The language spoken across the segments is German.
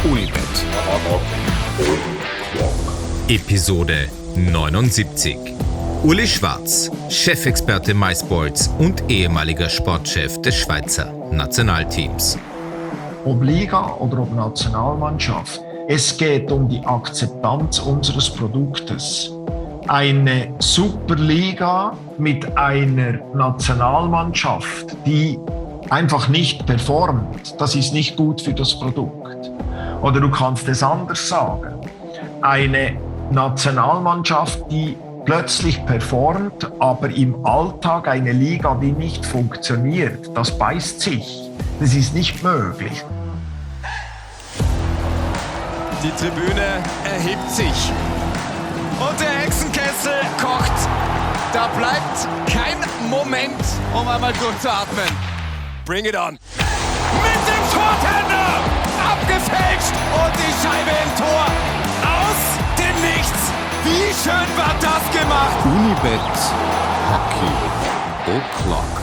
Unibet. Episode 79. Uli Schwarz, Chefexperte MySports und ehemaliger Sportchef des Schweizer Nationalteams. Ob Liga oder ob Nationalmannschaft, es geht um die Akzeptanz unseres Produktes. Eine Superliga mit einer Nationalmannschaft, die einfach nicht performt, das ist nicht gut für das Produkt. Oder du kannst es anders sagen. Eine Nationalmannschaft, die plötzlich performt, aber im Alltag eine Liga, die nicht funktioniert, das beißt sich. Das ist nicht möglich. Die Tribüne erhebt sich. Und der Hexenkessel kocht. Da bleibt kein Moment, um einmal durchzuatmen. Bring it on. Mit dem Shorthander. Abgefälscht. Und die Scheibe im Tor. Aus dem Nichts. Wie schön war das gemacht. Unibet Hockey O'Clock.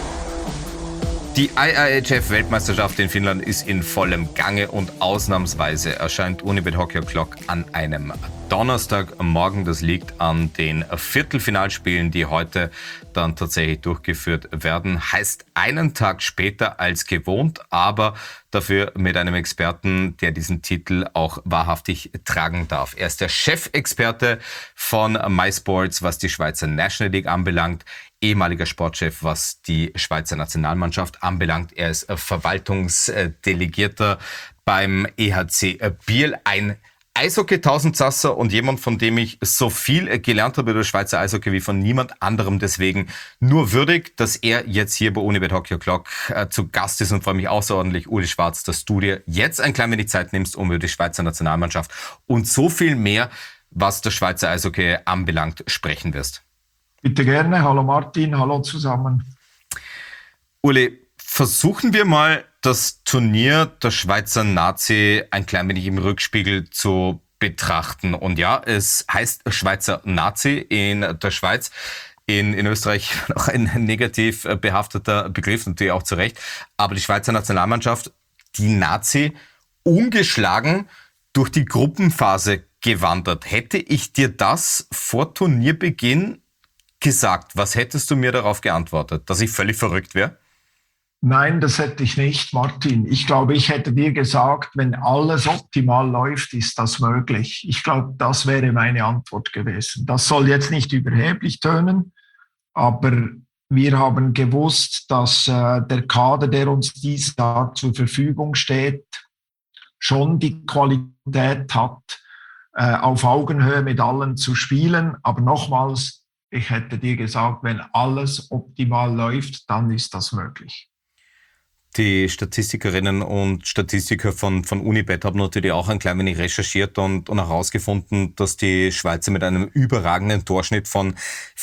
Die IIHF-Weltmeisterschaft in Finnland ist in vollem Gange und ausnahmsweise erscheint Unibet Hockey O'Clock an einem Donnerstagmorgen. Das liegt an den Viertelfinalspielen, die heute dann tatsächlich durchgeführt werden. Heißt einen Tag später als gewohnt, aber dafür mit einem Experten, der diesen Titel auch wahrhaftig tragen darf. Er ist der Chefexperte von MySports, was die Schweizer National League anbelangt, ehemaliger Sportchef, was die Schweizer Nationalmannschaft anbelangt. Er ist Verwaltungsdelegierter beim EHC Biel, ein Eishockey-Tausendsasser und jemand, von dem ich so viel gelernt habe über das Schweizer Eishockey wie von niemand anderem. Deswegen nur würdig, dass er jetzt hier bei Unibet Hockey O'Clock zu Gast ist und freue mich außerordentlich, Uli Schwarz, dass du dir jetzt ein klein wenig Zeit nimmst, um über die Schweizer Nationalmannschaft und so viel mehr, was das Schweizer Eishockey anbelangt, sprechen wirst. Bitte gerne. Hallo Martin, hallo zusammen. Uli, versuchen wir mal das Turnier der Schweizer Nazi ein klein wenig im Rückspiegel zu betrachten. Und ja, es heißt Schweizer Nazi in der Schweiz. In Österreich noch ein negativ behafteter Begriff, natürlich auch zu Recht. Aber die Schweizer Nationalmannschaft, die Nazi, ungeschlagen durch die Gruppenphase gewandert. Hätte ich dir das vor Turnierbeginn gesagt, was hättest du mir darauf geantwortet? Dass ich völlig verrückt wäre? Nein, das hätte ich nicht, Martin. Ich glaube, ich hätte dir gesagt, wenn alles optimal läuft, ist das möglich. Ich glaube, das wäre meine Antwort gewesen. Das soll jetzt nicht überheblich tönen, aber wir haben gewusst, dass der Kader, der uns dieses Jahr zur Verfügung steht, schon die Qualität hat, auf Augenhöhe mit allen zu spielen. Aber nochmals, ich hätte dir gesagt, wenn alles optimal läuft, dann ist das möglich. Die Statistikerinnen und Statistiker von Unibet haben natürlich auch ein klein wenig recherchiert und herausgefunden, dass die Schweizer mit einem überragenden Torschnitt von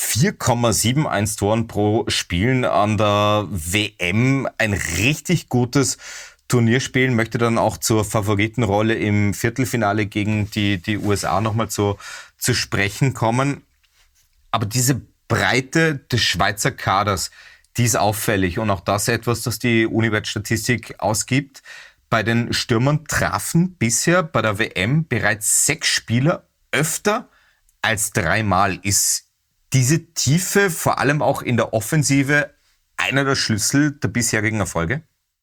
4,71 Toren pro Spielen an der WM ein richtig gutes Turnier spielen. Möchte dann auch zur Favoritenrolle im Viertelfinale gegen die USA nochmal zu sprechen kommen. Aber diese Breite des Schweizer Kaders, die ist auffällig und auch das etwas, das die Unibet-Statistik ausgibt. Bei den Stürmern trafen bisher bei der WM bereits 6 Spieler öfter als 3-mal. Ist diese Tiefe vor allem auch in der Offensive einer der Schlüssel der bisherigen Erfolge?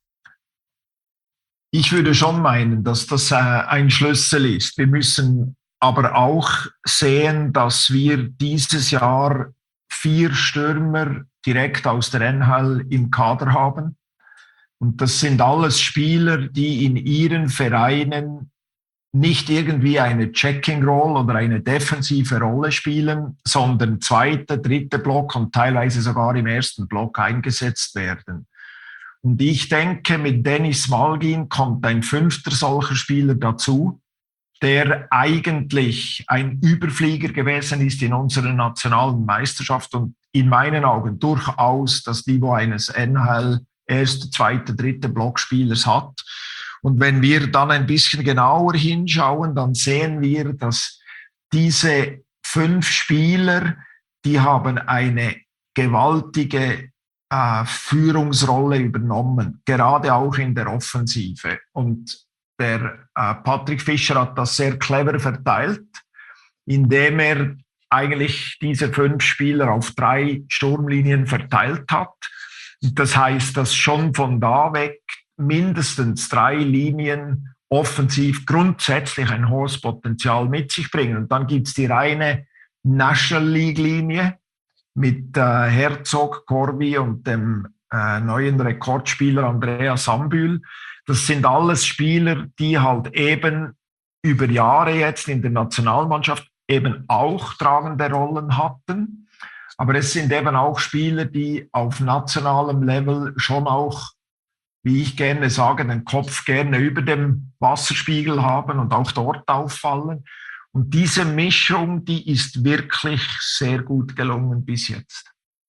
Ich würde schon meinen, dass das ein Schlüssel ist. Wir müssen aber auch sehen, dass wir dieses Jahr 4 Stürmer direkt aus der NHL im Kader haben. Und das sind alles Spieler, die in ihren Vereinen nicht irgendwie eine Checking-Roll oder eine defensive Rolle spielen, sondern 2., 3. Block und teilweise sogar im 1. Block eingesetzt werden. Und ich denke, mit Dennis Malgin kommt ein 5. solcher Spieler dazu, der eigentlich ein Überflieger gewesen ist in unserer nationalen Meisterschaft und in meinen Augen durchaus das Niveau eines NHL 1., 2., 3. Blockspielers hat. Und wenn wir dann ein bisschen genauer hinschauen, dann sehen wir, dass diese 5 Spieler, die haben eine gewaltige Führungsrolle übernommen, gerade auch in der Offensive. Und der Patrick Fischer hat das sehr clever verteilt, indem er eigentlich diese 5 Spieler auf 3 Sturmlinien verteilt hat. Das heißt, dass schon von da weg mindestens 3 Linien offensiv grundsätzlich ein hohes Potenzial mit sich bringen. Und dann gibt es die reine National League-Linie mit Herzog, Corby und dem neuen Rekordspieler Andreas Sambühl. Das sind alles Spieler, die halt eben über Jahre jetzt in der Nationalmannschaft eben auch tragende Rollen hatten. Aber es sind eben auch Spieler, die auf nationalem Level schon auch, wie ich gerne sage, den Kopf gerne über dem Wasserspiegel haben und auch dort auffallen. Und diese Mischung, die ist wirklich sehr gut gelungen bis jetzt.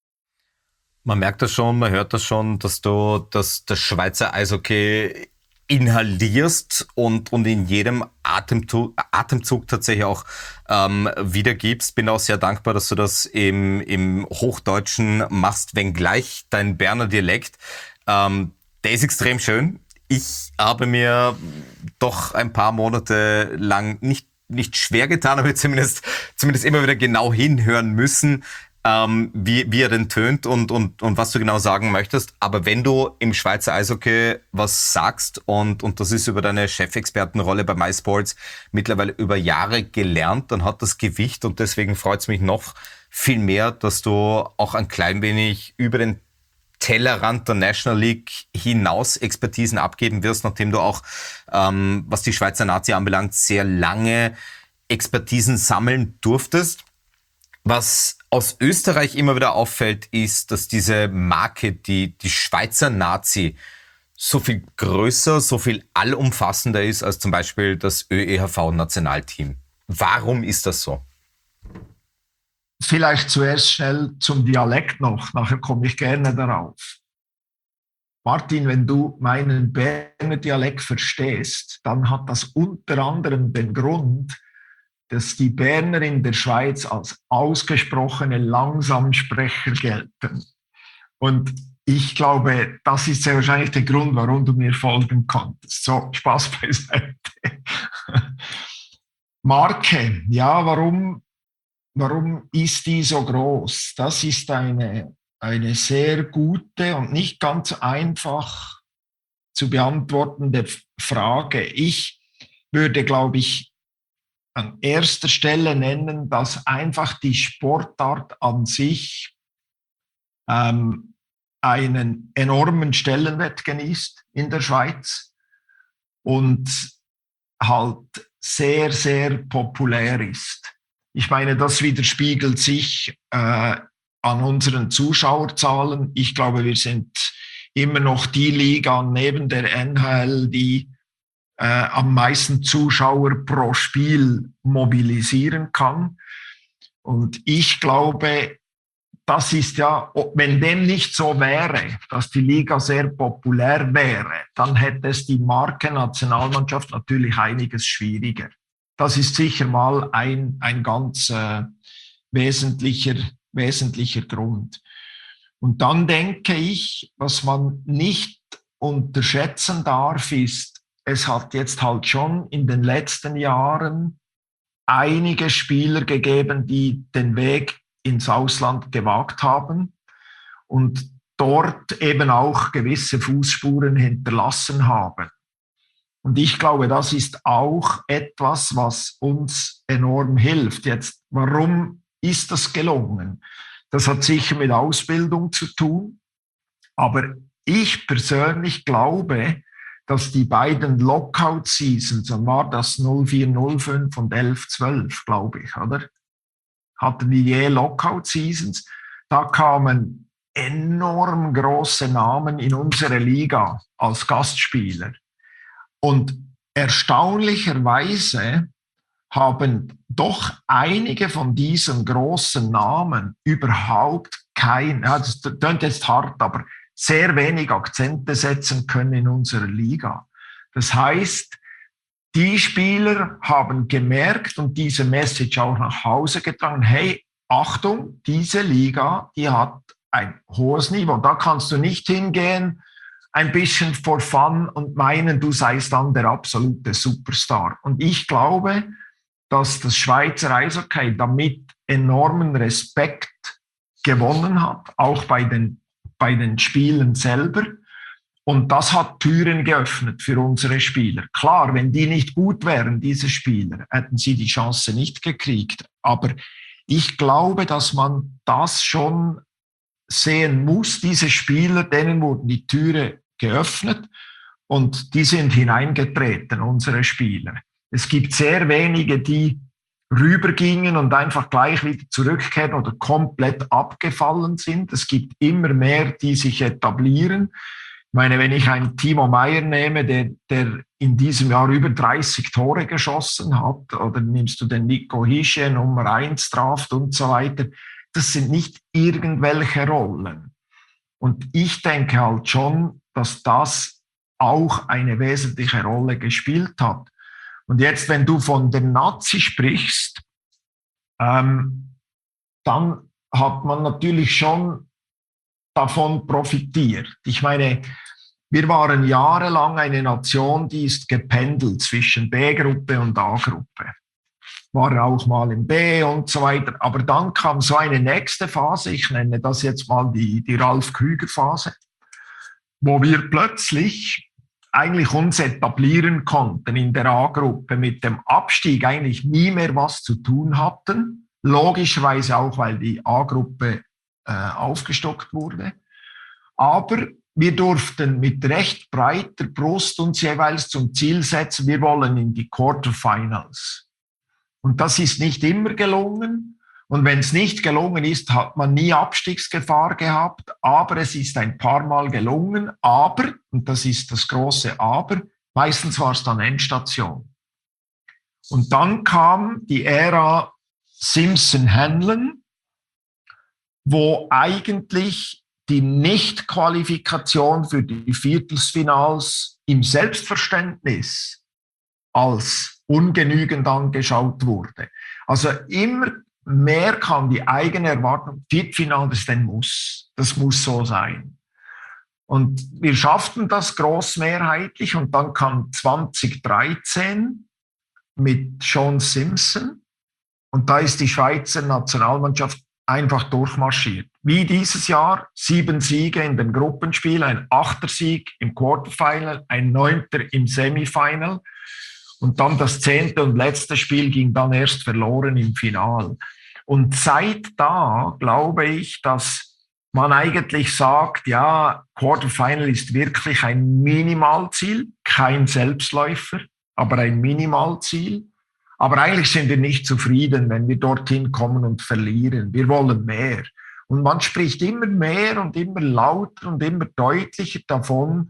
Man merkt das schon, man hört das schon, dass du das Schweizer Eishockey inhalierst und in jedem Atemzug tatsächlich auch wiedergibst. Bin auch sehr dankbar, dass du das im Hochdeutschen machst, wenngleich dein Berner Dialekt, der ist extrem schön. Ich habe mir doch ein paar Monate lang nicht schwer getan, aber zumindest immer wieder genau hinhören müssen, wie er denn tönt und was du genau sagen möchtest. Aber wenn du im Schweizer Eishockey was sagst und das ist über deine Chefexpertenrolle bei MySports mittlerweile über Jahre gelernt, dann hat das Gewicht und deswegen freut es mich noch viel mehr, dass du auch ein klein wenig über den Tellerrand der National League hinaus Expertisen abgeben wirst, nachdem du auch, was die Schweizer Nazi anbelangt, sehr lange Expertisen sammeln durftest. Was aus Österreich immer wieder auffällt, ist, dass diese Marke, die Schweizer Nazi, so viel größer, so viel allumfassender ist als zum Beispiel das ÖEHV-Nationalteam. Warum ist das so? Vielleicht zuerst schnell zum Dialekt noch, nachher komme ich gerne darauf. Martin, wenn du meinen Berner Dialekt verstehst, dann hat das unter anderem den Grund, dass die Berner in der Schweiz als ausgesprochene Langsamsprecher gelten. Und ich glaube, das ist sehr wahrscheinlich der Grund, warum du mir folgen konntest. So, Spaß beiseite. Marke, ja, warum ist die so groß? Das ist eine sehr gute und nicht ganz einfach zu beantwortende Frage. Ich würde, glaube ich, an erster Stelle nennen, dass einfach die Sportart an sich einen enormen Stellenwert genießt in der Schweiz und halt sehr, sehr populär ist. Ich meine, das widerspiegelt sich an unseren Zuschauerzahlen. Ich glaube, wir sind immer noch die Liga neben der NHL, die am meisten Zuschauer pro Spiel mobilisieren kann. Und ich glaube, das ist ja, wenn dem nicht so wäre, dass die Liga sehr populär wäre, dann hätte es die Marke Nationalmannschaft natürlich einiges schwieriger. Das ist sicher mal ein ganz wesentlicher Grund. Und dann denke ich, was man nicht unterschätzen darf, ist, es hat jetzt halt schon in den letzten Jahren einige Spieler gegeben, die den Weg ins Ausland gewagt haben und dort eben auch gewisse Fußspuren hinterlassen haben. Und ich glaube, das ist auch etwas, was uns enorm hilft. Jetzt, warum ist das gelungen? Das hat sicher mit Ausbildung zu tun, aber ich persönlich glaube, dass die beiden Lockout-Seasons, und war das 04-05 und 11-12, glaube ich, oder? Hatten die je Lockout-Seasons? Da kamen enorm große Namen in unsere Liga als Gastspieler. Und erstaunlicherweise haben doch einige von diesen großen Namen überhaupt das klingt jetzt hart, aber sehr wenig Akzente setzen können in unserer Liga. Das heißt, die Spieler haben gemerkt und diese Message auch nach Hause getragen, hey, Achtung, diese Liga, die hat ein hohes Niveau. Da kannst du nicht hingehen, ein bisschen for fun und meinen, du seist dann der absolute Superstar. Und ich glaube, dass das Schweizer Eishockey damit enormen Respekt gewonnen hat, auch bei den Spielen selber. Und das hat Türen geöffnet für unsere Spieler. Klar, wenn die nicht gut wären, diese Spieler, hätten sie die Chance nicht gekriegt. Aber ich glaube, dass man das schon sehen muss. Diese Spieler, denen wurden die Türe geöffnet und die sind hineingetreten, unsere Spieler. Es gibt sehr wenige, die rübergingen und einfach gleich wieder zurückkehren oder komplett abgefallen sind. Es gibt immer mehr, die sich etablieren. Ich meine, wenn ich einen Timo Meier nehme, der in diesem Jahr über 30 Tore geschossen hat, oder nimmst du den Nico Hischier, Nummer 1 Draft und so weiter, das sind nicht irgendwelche Rollen. Und ich denke halt schon, dass das auch eine wesentliche Rolle gespielt hat. Und jetzt, wenn du von der Nazi sprichst, dann hat man natürlich schon davon profitiert. Ich meine, wir waren jahrelang eine Nation, die ist gependelt zwischen B-Gruppe und A-Gruppe. War auch mal im B und so weiter. Aber dann kam so eine nächste Phase, ich nenne das jetzt mal die Ralf-Krüger-Phase, wo wir plötzlich eigentlich uns etablieren konnten in der A-Gruppe, mit dem Abstieg eigentlich nie mehr was zu tun hatten. Logischerweise auch, weil die A-Gruppe aufgestockt wurde. Aber wir durften mit recht breiter Brust uns jeweils zum Ziel setzen, wir wollen in die Quarterfinals. Und das ist nicht immer gelungen. Und wenn es nicht gelungen ist, hat man nie Abstiegsgefahr gehabt. Aber es ist ein paar Mal gelungen. Aber, und das ist das große Aber, meistens war es dann Endstation. Und dann kam die Ära Simpson-Hanlon, wo eigentlich die Nicht-Qualifikation für die Viertelfinals im Selbstverständnis als ungenügend angeschaut wurde. Also immer mehr kam die eigene Erwartung, Viertelfinale ist ein Muss. Das muss so sein. Und wir schafften das großmehrheitlich und dann kam 2013 mit Sean Simpson und da ist die Schweizer Nationalmannschaft einfach durchmarschiert. Wie dieses Jahr, 7 Siege in den Gruppenspielen, ein 8. Sieg im Quarterfinal, ein 9. im Semifinal und dann das 10. und letzte Spiel ging dann erst verloren im Final. Und seit da glaube ich, dass man eigentlich sagt, ja, Quarterfinal ist wirklich ein Minimalziel, kein Selbstläufer, aber ein Minimalziel. Aber eigentlich sind wir nicht zufrieden, wenn wir dorthin kommen und verlieren. Wir wollen mehr. Und man spricht immer mehr und immer lauter und immer deutlicher davon,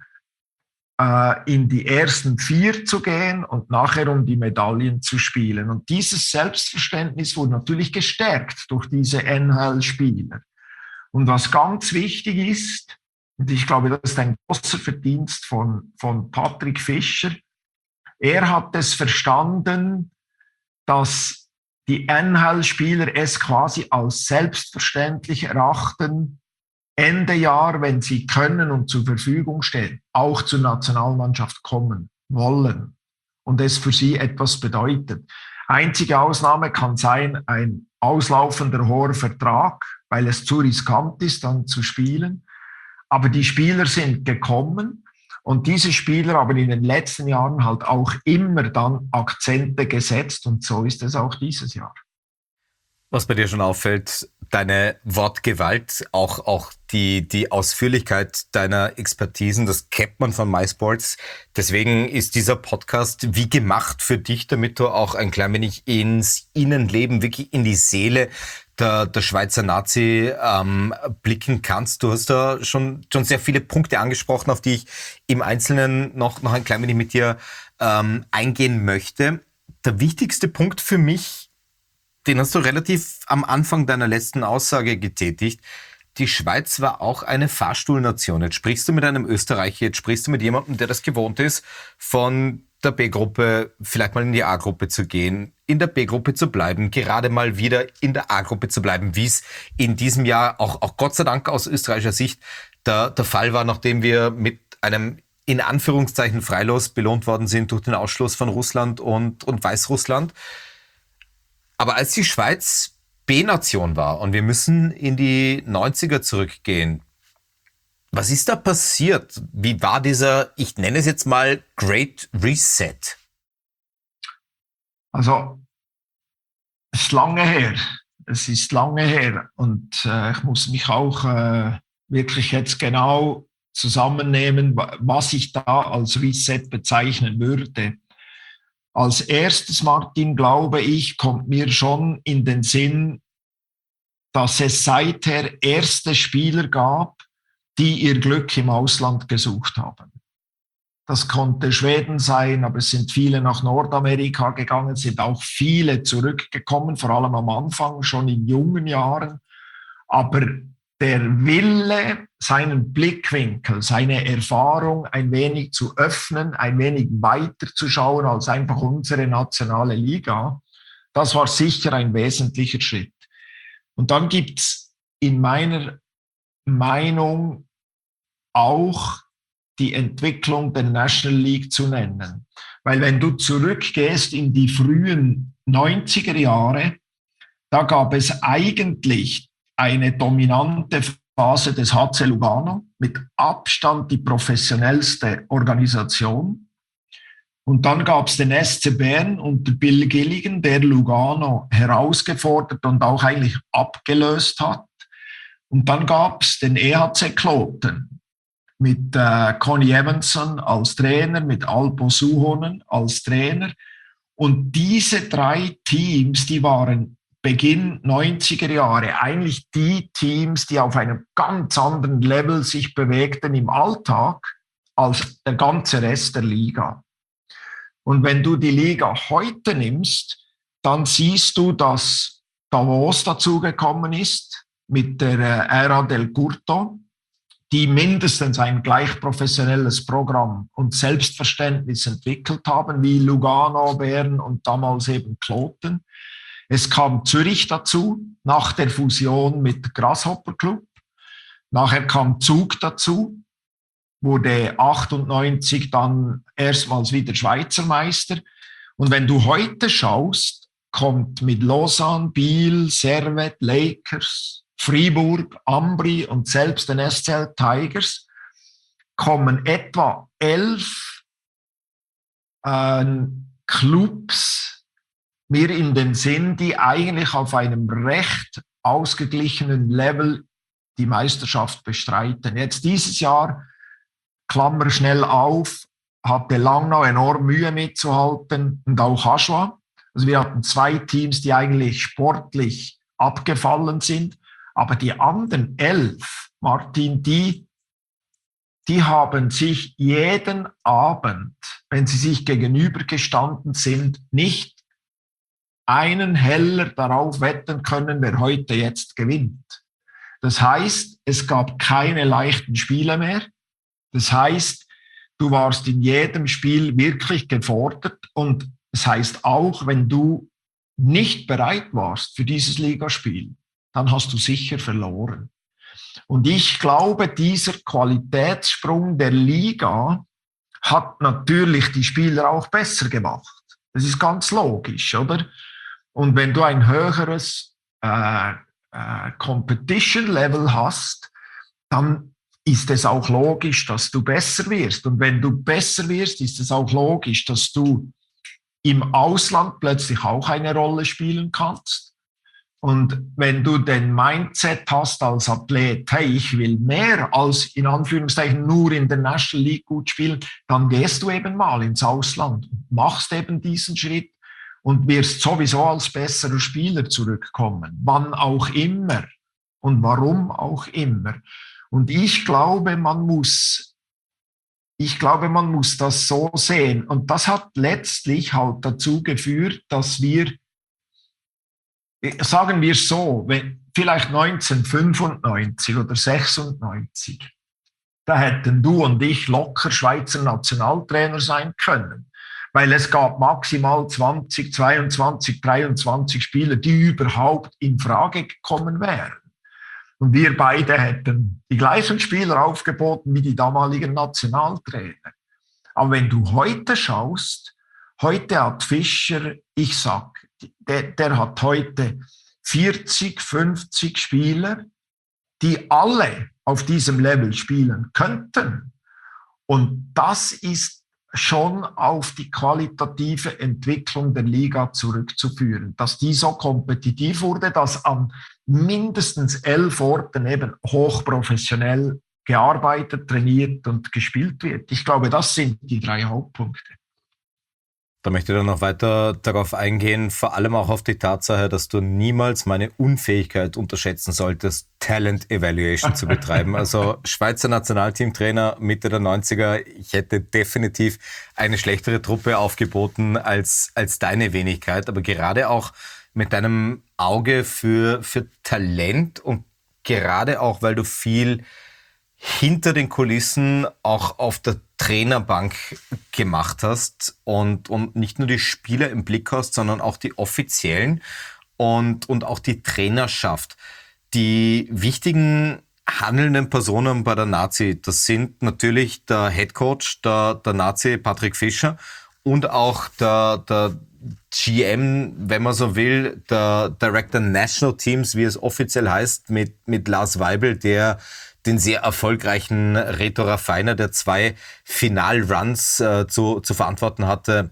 in die ersten 4 zu gehen und nachher um die Medaillen zu spielen. Und dieses Selbstverständnis wurde natürlich gestärkt durch diese NHL-Spieler. Und was ganz wichtig ist, und ich glaube, das ist ein großer Verdienst von Patrick Fischer, er hat es verstanden, dass die NHL-Spieler es quasi als selbstverständlich erachten, Ende Jahr, wenn sie können und zur Verfügung stehen, auch zur Nationalmannschaft kommen wollen und es für sie etwas bedeutet. Einzige Ausnahme kann sein, ein auslaufender hoher Vertrag, weil es zu riskant ist, dann zu spielen. Aber die Spieler sind gekommen. Und diese Spieler haben in den letzten Jahren halt auch immer dann Akzente gesetzt und so ist es auch dieses Jahr. Was bei dir schon auffällt, deine Wortgewalt, auch die Ausführlichkeit deiner Expertisen, das kennt man von MySports. Deswegen ist dieser Podcast wie gemacht für dich, damit du auch ein klein wenig ins Innenleben, wirklich in die Seele der Schweizer Nazi blicken kannst. Du hast da schon sehr viele Punkte angesprochen, auf die ich im Einzelnen noch ein klein wenig mit dir eingehen möchte. Der wichtigste Punkt für mich, den hast du relativ am Anfang deiner letzten Aussage getätigt. Die Schweiz war auch eine Fahrstuhlnation. Jetzt sprichst du mit einem Österreicher, jetzt sprichst du mit jemandem, der das gewohnt ist, von der B-Gruppe vielleicht mal in die A-Gruppe zu gehen, in der B-Gruppe zu bleiben, gerade mal wieder in der A-Gruppe zu bleiben, wie es in diesem Jahr auch Gott sei Dank aus österreichischer Sicht der Fall war, nachdem wir mit einem in Anführungszeichen Freilos belohnt worden sind durch den Ausschluss von Russland und Weißrussland. Aber als die Schweiz B-Nation war und wir müssen in die 90er zurückgehen, was ist da passiert? Wie war dieser, ich nenne es jetzt mal, Great Reset? Also, es ist lange her. Es ist lange her. Und ich muss mich auch wirklich jetzt genau zusammennehmen, was ich da als Reset bezeichnen würde. Als erstes, Martin, glaube ich, kommt mir schon in den Sinn, dass es seither erste Spieler gab, die ihr Glück im Ausland gesucht haben. Das konnte Schweden sein, aber es sind viele nach Nordamerika gegangen, sind auch viele zurückgekommen, vor allem am Anfang, schon in jungen Jahren. Aber der Wille, seinen Blickwinkel, seine Erfahrung ein wenig zu öffnen, ein wenig weiter zu schauen als einfach unsere nationale Liga, das war sicher ein wesentlicher Schritt. Und dann gibt's in meiner Meinung auch die Entwicklung der National League zu nennen. Weil wenn du zurückgehst in die frühen 90er Jahre, da gab es eigentlich eine dominante Phase des HC Lugano, mit Abstand die professionellste Organisation. Und dann gab es den SC Bern unter Bill Gilligan, der Lugano herausgefordert und auch eigentlich abgelöst hat. Und dann gab es den EHC Kloten mit Connie Evanson als Trainer, mit Alpo Suhonen als Trainer. Und diese drei Teams, die waren Beginn 90er Jahre eigentlich die Teams, die auf einem ganz anderen Level sich bewegten im Alltag als der ganze Rest der Liga. Und wenn du die Liga heute nimmst, dann siehst du, dass Davos dazugekommen ist mit der Era del Curto, die mindestens ein gleich professionelles Programm und Selbstverständnis entwickelt haben, wie Lugano, Bern und damals eben Kloten. Es kam Zürich dazu, nach der Fusion mit Grasshopper Club. Nachher kam Zug dazu, wurde 98 dann erstmals wieder Schweizer Meister. Und wenn du heute schaust, kommt mit Lausanne, Biel, Servette, Lakers, Fribourg, Ambri und selbst den SCL Tigers, kommen etwa 11 Clubs mir in den Sinn, die eigentlich auf einem recht ausgeglichenen Level die Meisterschaft bestreiten. Jetzt dieses Jahr, Klammer schnell auf, hatte Langnau enorm Mühe mitzuhalten und auch Aschua. Also wir hatten zwei Teams, die eigentlich sportlich abgefallen sind, aber die anderen 11, Martin, die haben sich jeden Abend, wenn sie sich gegenübergestanden sind, nicht einen Heller darauf wetten können, wer heute jetzt gewinnt. Das heißt, es gab keine leichten Spiele mehr. Das heißt, du warst in jedem Spiel wirklich gefordert. Und das heißt auch, wenn du nicht bereit warst für dieses Ligaspiel, dann hast du sicher verloren. Und ich glaube, dieser Qualitätssprung der Liga hat natürlich die Spieler auch besser gemacht. Das ist ganz logisch, oder? Und wenn du ein höheres Competition-Level hast, dann ist es auch logisch, dass du besser wirst. Und wenn du besser wirst, ist es auch logisch, dass du im Ausland plötzlich auch eine Rolle spielen kannst. Und wenn du den Mindset hast als Athlet, hey, ich will mehr als in Anführungszeichen nur in der National League gut spielen, dann gehst du eben mal ins Ausland und machst eben diesen Schritt und wirst sowieso als besserer Spieler zurückkommen, wann auch immer und warum auch immer. Und ich glaube, man muss das so sehen. Und das hat letztlich halt dazu geführt, dass wir, sagen wir so, vielleicht 1995 oder 96, da hätten du und ich locker Schweizer Nationaltrainer sein können. Weil es gab maximal 20, 22, 23 Spieler, die überhaupt in Frage gekommen wären. Und wir beide hätten die gleichen Spieler aufgeboten wie die damaligen Nationaltrainer. Aber wenn du heute schaust, heute hat Fischer, ich sag, der hat heute 40, 50 Spieler, die alle auf diesem Level spielen könnten. Und das ist schon auf die qualitative Entwicklung der Liga zurückzuführen, dass die so kompetitiv wurde, dass an mindestens 11 Orten eben hochprofessionell gearbeitet, trainiert und gespielt wird. Ich glaube, das sind die 3 Hauptpunkte. Da möchte ich dann noch weiter darauf eingehen, vor allem auch auf die Tatsache, dass du niemals meine Unfähigkeit unterschätzen solltest, Talent Evaluation zu betreiben. Also Schweizer Nationalteamtrainer Mitte der 90er, ich hätte definitiv eine schlechtere Truppe aufgeboten als deine Wenigkeit, aber gerade auch mit deinem Auge für Talent und gerade auch, weil du viel hinter den Kulissen auch auf der Trainerbank gemacht hast und nicht nur die Spieler im Blick hast, sondern auch die Offiziellen und auch die Trainerschaft. Die wichtigen handelnden Personen bei der Nazi, das sind natürlich der Headcoach, der Nazi Patrick Fischer und auch der GM, wenn man so will, der Director National Teams, wie es offiziell heißt, mit Lars Weibel, der den sehr erfolgreichen Reto Raffiner, der 2 Finalruns zu verantworten hatte,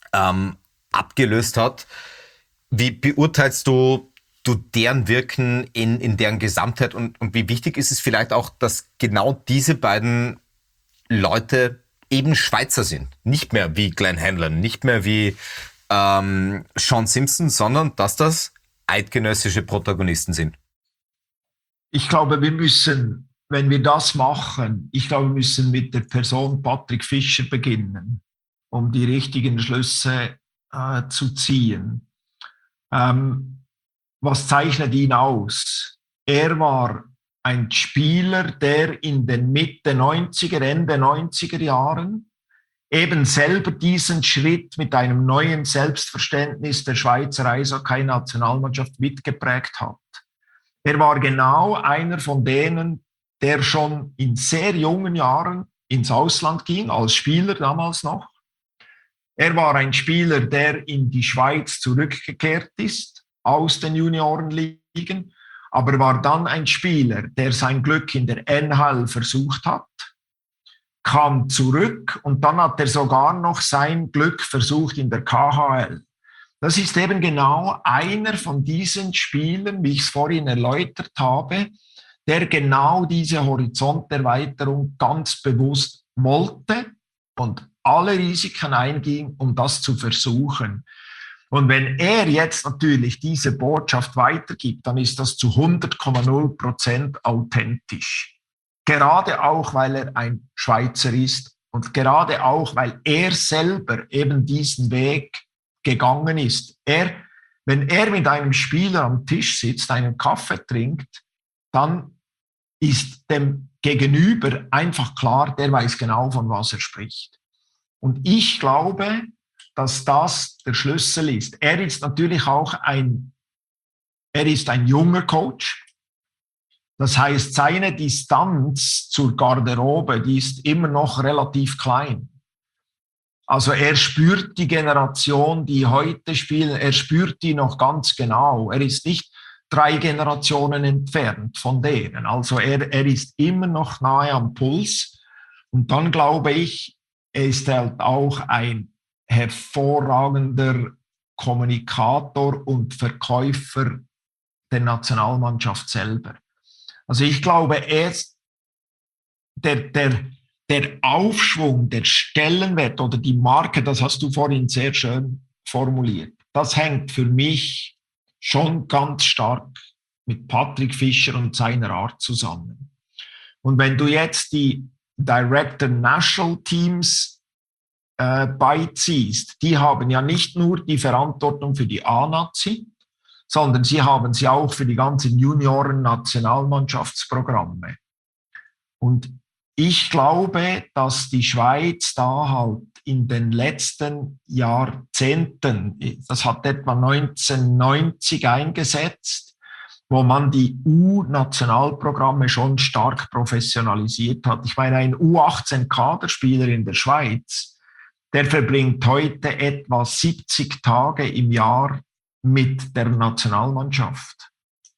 abgelöst hat. Wie beurteilst du deren Wirken in deren Gesamtheit und wie wichtig ist es vielleicht auch, dass genau diese beiden Leute eben Schweizer sind? Nicht mehr wie Glenn Hanlon, nicht mehr wie Sean Simpson, sondern dass das eidgenössische Protagonisten sind. Ich glaube, wir müssen, wenn wir das machen, wir müssen mit der Person Patrick Fischer beginnen, um die richtigen Schlüsse zu ziehen. Was zeichnet ihn aus? Er war ein Spieler, der in den Mitte 90er, Ende 90er Jahren eben selber diesen Schritt mit einem neuen Selbstverständnis der Schweizer Eishockey-Nationalmannschaft mitgeprägt hat. Er war genau einer von denen, der schon in sehr jungen Jahren ins Ausland ging, als Spieler damals noch. Er war ein Spieler, der in die Schweiz zurückgekehrt ist, aus den Juniorenligen, aber war dann ein Spieler, der sein Glück in der NHL versucht hat, kam zurück und dann hat er sogar noch sein Glück versucht in der KHL. Das ist eben genau einer von diesen Spielern, wie ich es vorhin erläutert habe, der genau diese Horizonterweiterung ganz bewusst wollte und alle Risiken einging, um das zu versuchen. Und wenn er jetzt natürlich diese Botschaft weitergibt, dann ist das zu 100,0% authentisch. Gerade auch, weil er ein Schweizer ist und gerade auch, weil er selber eben diesen Weg gegangen ist. Wenn er mit einem Spieler am Tisch sitzt, einen Kaffee trinkt, dann ist dem Gegenüber einfach klar, der weiß genau, von was er spricht. Und ich glaube, dass das der Schlüssel ist. Er ist natürlich auch ein junger Coach. Das heißt, seine Distanz zur Garderobe, die ist immer noch relativ klein. Also er spürt die Generation, die heute spielen, er spürt die noch ganz genau. Er ist nicht 3 Generationen entfernt von denen. Also er ist immer noch nahe am Puls. Und dann glaube ich, er ist halt auch ein hervorragender Kommunikator und Verkäufer der Nationalmannschaft selber. Also ich glaube, der Aufschwung, der Stellenwert oder die Marke, das hast du vorhin sehr schön formuliert, das hängt für mich schon ganz stark mit Patrick Fischer und seiner Art zusammen. Und wenn du jetzt die Director National Teams beiziehst, die haben ja nicht nur die Verantwortung für die A-Nazi, sondern sie haben sie auch für die ganzen Junioren-Nationalmannschaftsprogramme. Und ich glaube, dass die Schweiz da halt in den letzten Jahrzehnten, das hat etwa 1990 eingesetzt, wo man die U-Nationalprogramme schon stark professionalisiert hat. Ich meine, ein U18-Kaderspieler in der Schweiz, der verbringt heute etwa 70 Tage im Jahr mit der Nationalmannschaft.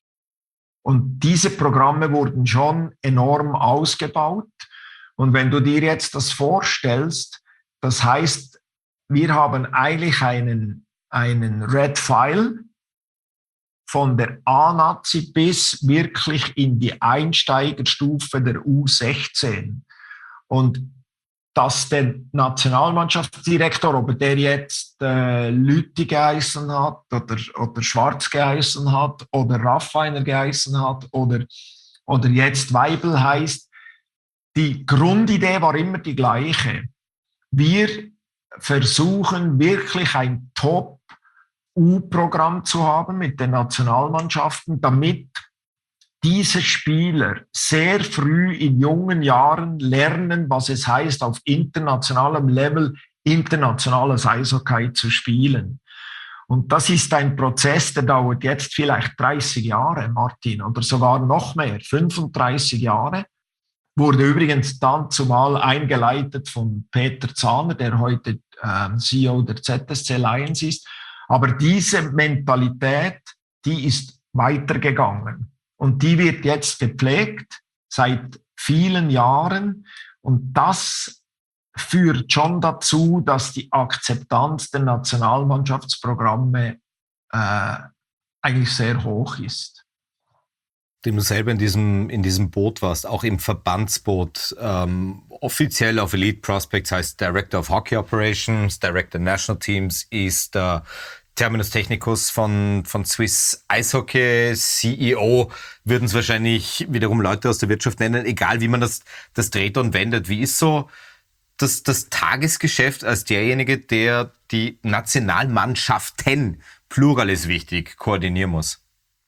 Und diese Programme wurden schon enorm ausgebaut. Und wenn du dir jetzt das vorstellst, das heißt, wir haben eigentlich einen Red File von der A-Nazi bis wirklich in die Einsteigerstufe der U16. Und dass der Nationalmannschaftsdirektor, ob der jetzt Lüthi geheißen hat oder Schwarz geheißen hat oder Raffiner geheißen hat oder jetzt Weibel heißt, die Grundidee war immer die gleiche. Wir versuchen wirklich ein Top-U-Programm zu haben mit den Nationalmannschaften, damit diese Spieler sehr früh in jungen Jahren lernen, was es heißt, auf internationalem Level internationales Eishockey zu spielen. Und das ist ein Prozess, der dauert jetzt vielleicht 30 Jahre, Martin, oder sogar noch mehr, 35 Jahre. Wurde übrigens dann zumal eingeleitet von Peter Zahner, der heute CEO der ZSC Lions ist. Aber diese Mentalität, die ist weitergegangen. Und die wird jetzt gepflegt seit vielen Jahren. Und das führt schon dazu, dass die Akzeptanz der Nationalmannschaftsprogramme eigentlich sehr hoch ist. Dem du selber in diesem Boot warst, auch im Verbandsboot, offiziell auf Elite Prospects heißt Director of Hockey Operations, Director National Teams ist der Terminus Technicus von Swiss Eishockey, CEO würden es wahrscheinlich wiederum Leute aus der Wirtschaft nennen, egal wie man das dreht und wendet. Wie ist so das Tagesgeschäft als derjenige, der die Nationalmannschaften, Plural ist wichtig, koordinieren muss?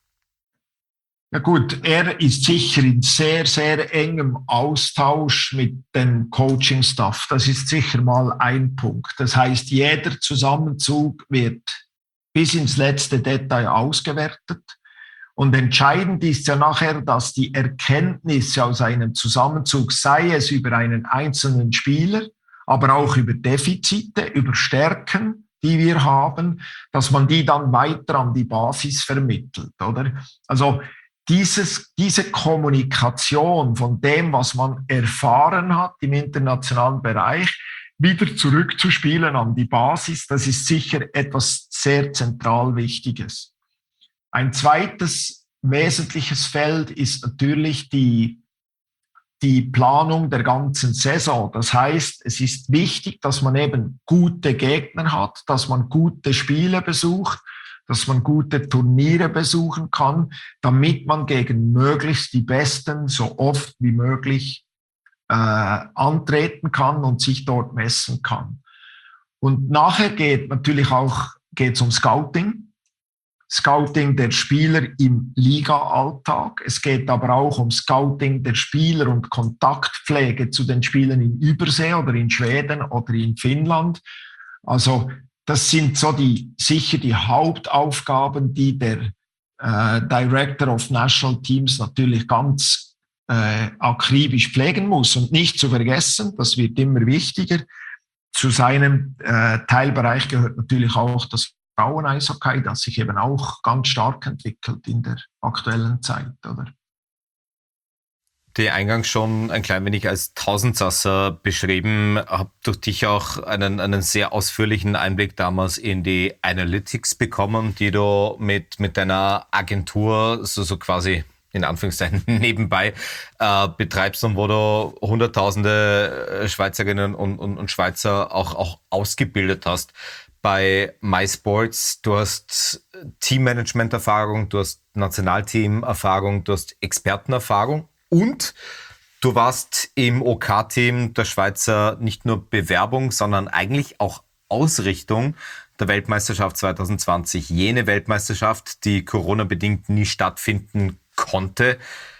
Ja gut, er ist sicher in sehr, sehr engem Austausch mit dem Coaching-Staff. Das ist sicher mal ein Punkt. Das heißt, jeder Zusammenzug wird bis ins letzte Detail ausgewertet. Und entscheidend ist ja nachher, dass die Erkenntnisse aus einem Zusammenzug, sei es über einen einzelnen Spieler, aber auch über Defizite, über Stärken, die wir haben, dass man die dann weiter an die Basis vermittelt, oder? Also diese Kommunikation von dem, was man erfahren hat im internationalen Bereich, wieder zurückzuspielen an die Basis, das ist sicher etwas sehr zentral Wichtiges. Ein zweites wesentliches Feld ist natürlich die Planung der ganzen Saison. Das heißt, es ist wichtig, dass man eben gute Gegner hat, dass man gute Spiele besucht, dass man gute Turniere besuchen kann, damit man gegen möglichst die Besten so oft wie möglich antreten kann und sich dort messen kann. Und nachher geht es um Scouting. Scouting der Spieler im Liga-Alltag. Es geht aber auch um Scouting der Spieler und Kontaktpflege zu den Spielern in Übersee oder in Schweden oder in Finnland. Also das sind so sicher die Hauptaufgaben, die der Director of National Teams natürlich ganz akribisch pflegen muss. Und nicht zu vergessen, das wird immer wichtiger, zu seinem Teilbereich gehört natürlich auch das Frauen-Eishockey, das sich eben auch ganz stark entwickelt in der aktuellen Zeit, oder? Die eingangs schon ein klein wenig als Tausendsasser beschrieben, habe durch dich auch einen sehr ausführlichen Einblick damals in die Analytics bekommen, die du mit deiner Agentur so quasi in Anführungszeichen nebenbei betreibst und wo du Hunderttausende Schweizerinnen und Schweizer auch ausgebildet hast. Bei MySports, du hast Teammanagement-Erfahrung, du hast Nationalteam-Erfahrung, du hast Expertenerfahrung und du warst im OK-Team der Schweizer nicht nur Bewerbung, sondern eigentlich auch Ausrichtung der Weltmeisterschaft 2020. Jene Weltmeisterschaft, die Corona-bedingt nie stattfinden konnte.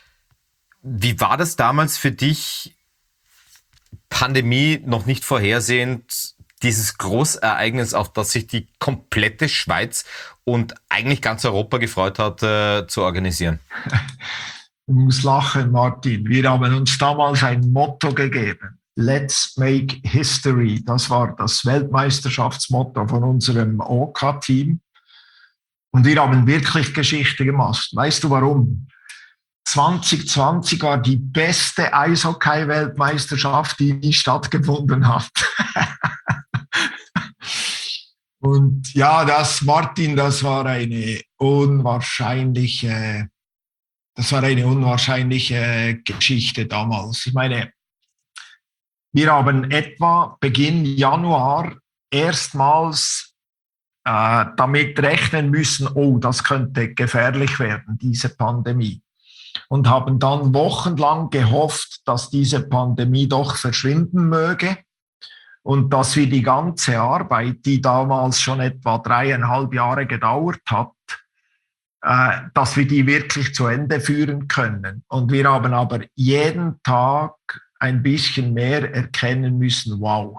Wie war das damals für dich, Pandemie noch nicht vorhersehend, dieses Großereignis, auf das sich die komplette Schweiz und eigentlich ganz Europa gefreut hat, zu organisieren? Ich muss lachen, Martin. Wir haben uns damals ein Motto gegeben. Let's make history. Das war das Weltmeisterschaftsmotto von unserem OK-Team. Und wir haben wirklich Geschichte gemacht. Weißt du warum? 2020 war die beste Eishockey-Weltmeisterschaft, die nie stattgefunden hat. Und ja, das war eine unwahrscheinliche Geschichte damals. Ich meine, wir haben etwa Beginn Januar erstmals damit rechnen müssen, oh, das könnte gefährlich werden, diese Pandemie. Und haben dann wochenlang gehofft, dass diese Pandemie doch verschwinden möge und dass wir die ganze Arbeit, die damals schon etwa 3,5 Jahre gedauert hat, dass wir die wirklich zu Ende führen können. Und wir haben aber jeden Tag ein bisschen mehr erkennen müssen, wow,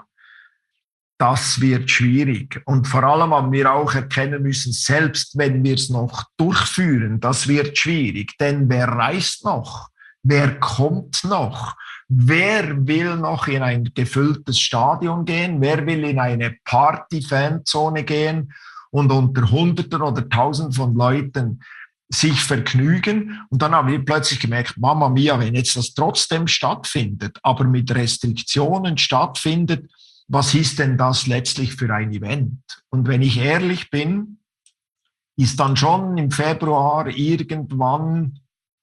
das wird schwierig. Und vor allem haben wir auch erkennen müssen, selbst wenn wir es noch durchführen, das wird schwierig. Denn wer reist noch? Wer kommt noch? Wer will noch in ein gefülltes Stadion gehen? Wer will in eine Party-Fanzone gehen und unter Hunderten oder Tausenden von Leuten sich vergnügen? Und dann haben wir plötzlich gemerkt, Mama mia, wenn jetzt das trotzdem stattfindet, aber mit Restriktionen stattfindet, was ist denn das letztlich für ein Event? Und wenn ich ehrlich bin, ist dann schon im Februar irgendwann,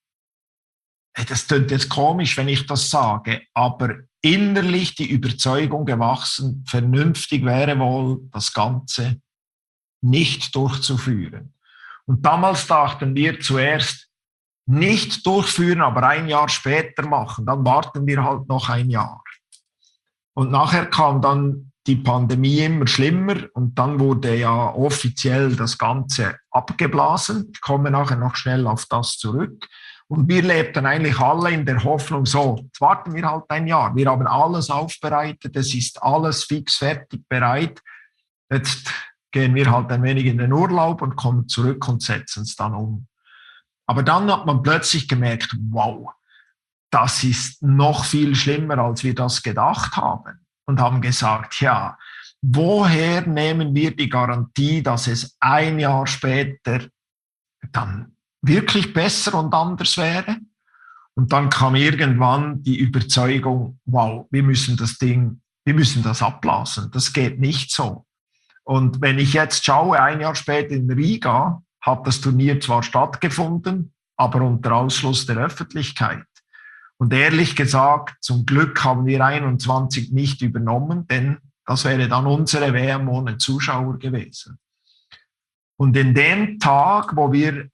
das klingt jetzt komisch, wenn ich das sage, aber innerlich die Überzeugung gewachsen, vernünftig wäre wohl, das Ganze nicht durchzuführen. Und damals dachten wir zuerst, nicht durchführen, aber ein Jahr später machen, dann warten wir halt noch ein Jahr. Und nachher kam dann die Pandemie immer schlimmer und dann wurde ja offiziell das Ganze abgeblasen. Ich komme nachher noch schnell auf das zurück. Und wir lebten eigentlich alle in der Hoffnung, so, jetzt warten wir halt ein Jahr. Wir haben alles aufbereitet, es ist alles fix fertig bereit. Jetzt gehen wir halt ein wenig in den Urlaub und kommen zurück und setzen es dann um. Aber dann hat man plötzlich gemerkt, wow, das ist noch viel schlimmer, als wir das gedacht haben. Und haben gesagt, ja, woher nehmen wir die Garantie, dass es ein Jahr später dann wirklich besser und anders wäre? Und dann kam irgendwann die Überzeugung, wow, wir müssen das abblasen. Das geht nicht so. Und wenn ich jetzt schaue, ein Jahr später in Riga, hat das Turnier zwar stattgefunden, aber unter Ausschluss der Öffentlichkeit. Und ehrlich gesagt, zum Glück haben wir 21 nicht übernommen, denn das wäre dann unsere WM ohne Zuschauer gewesen. Und in dem Tag, wo wir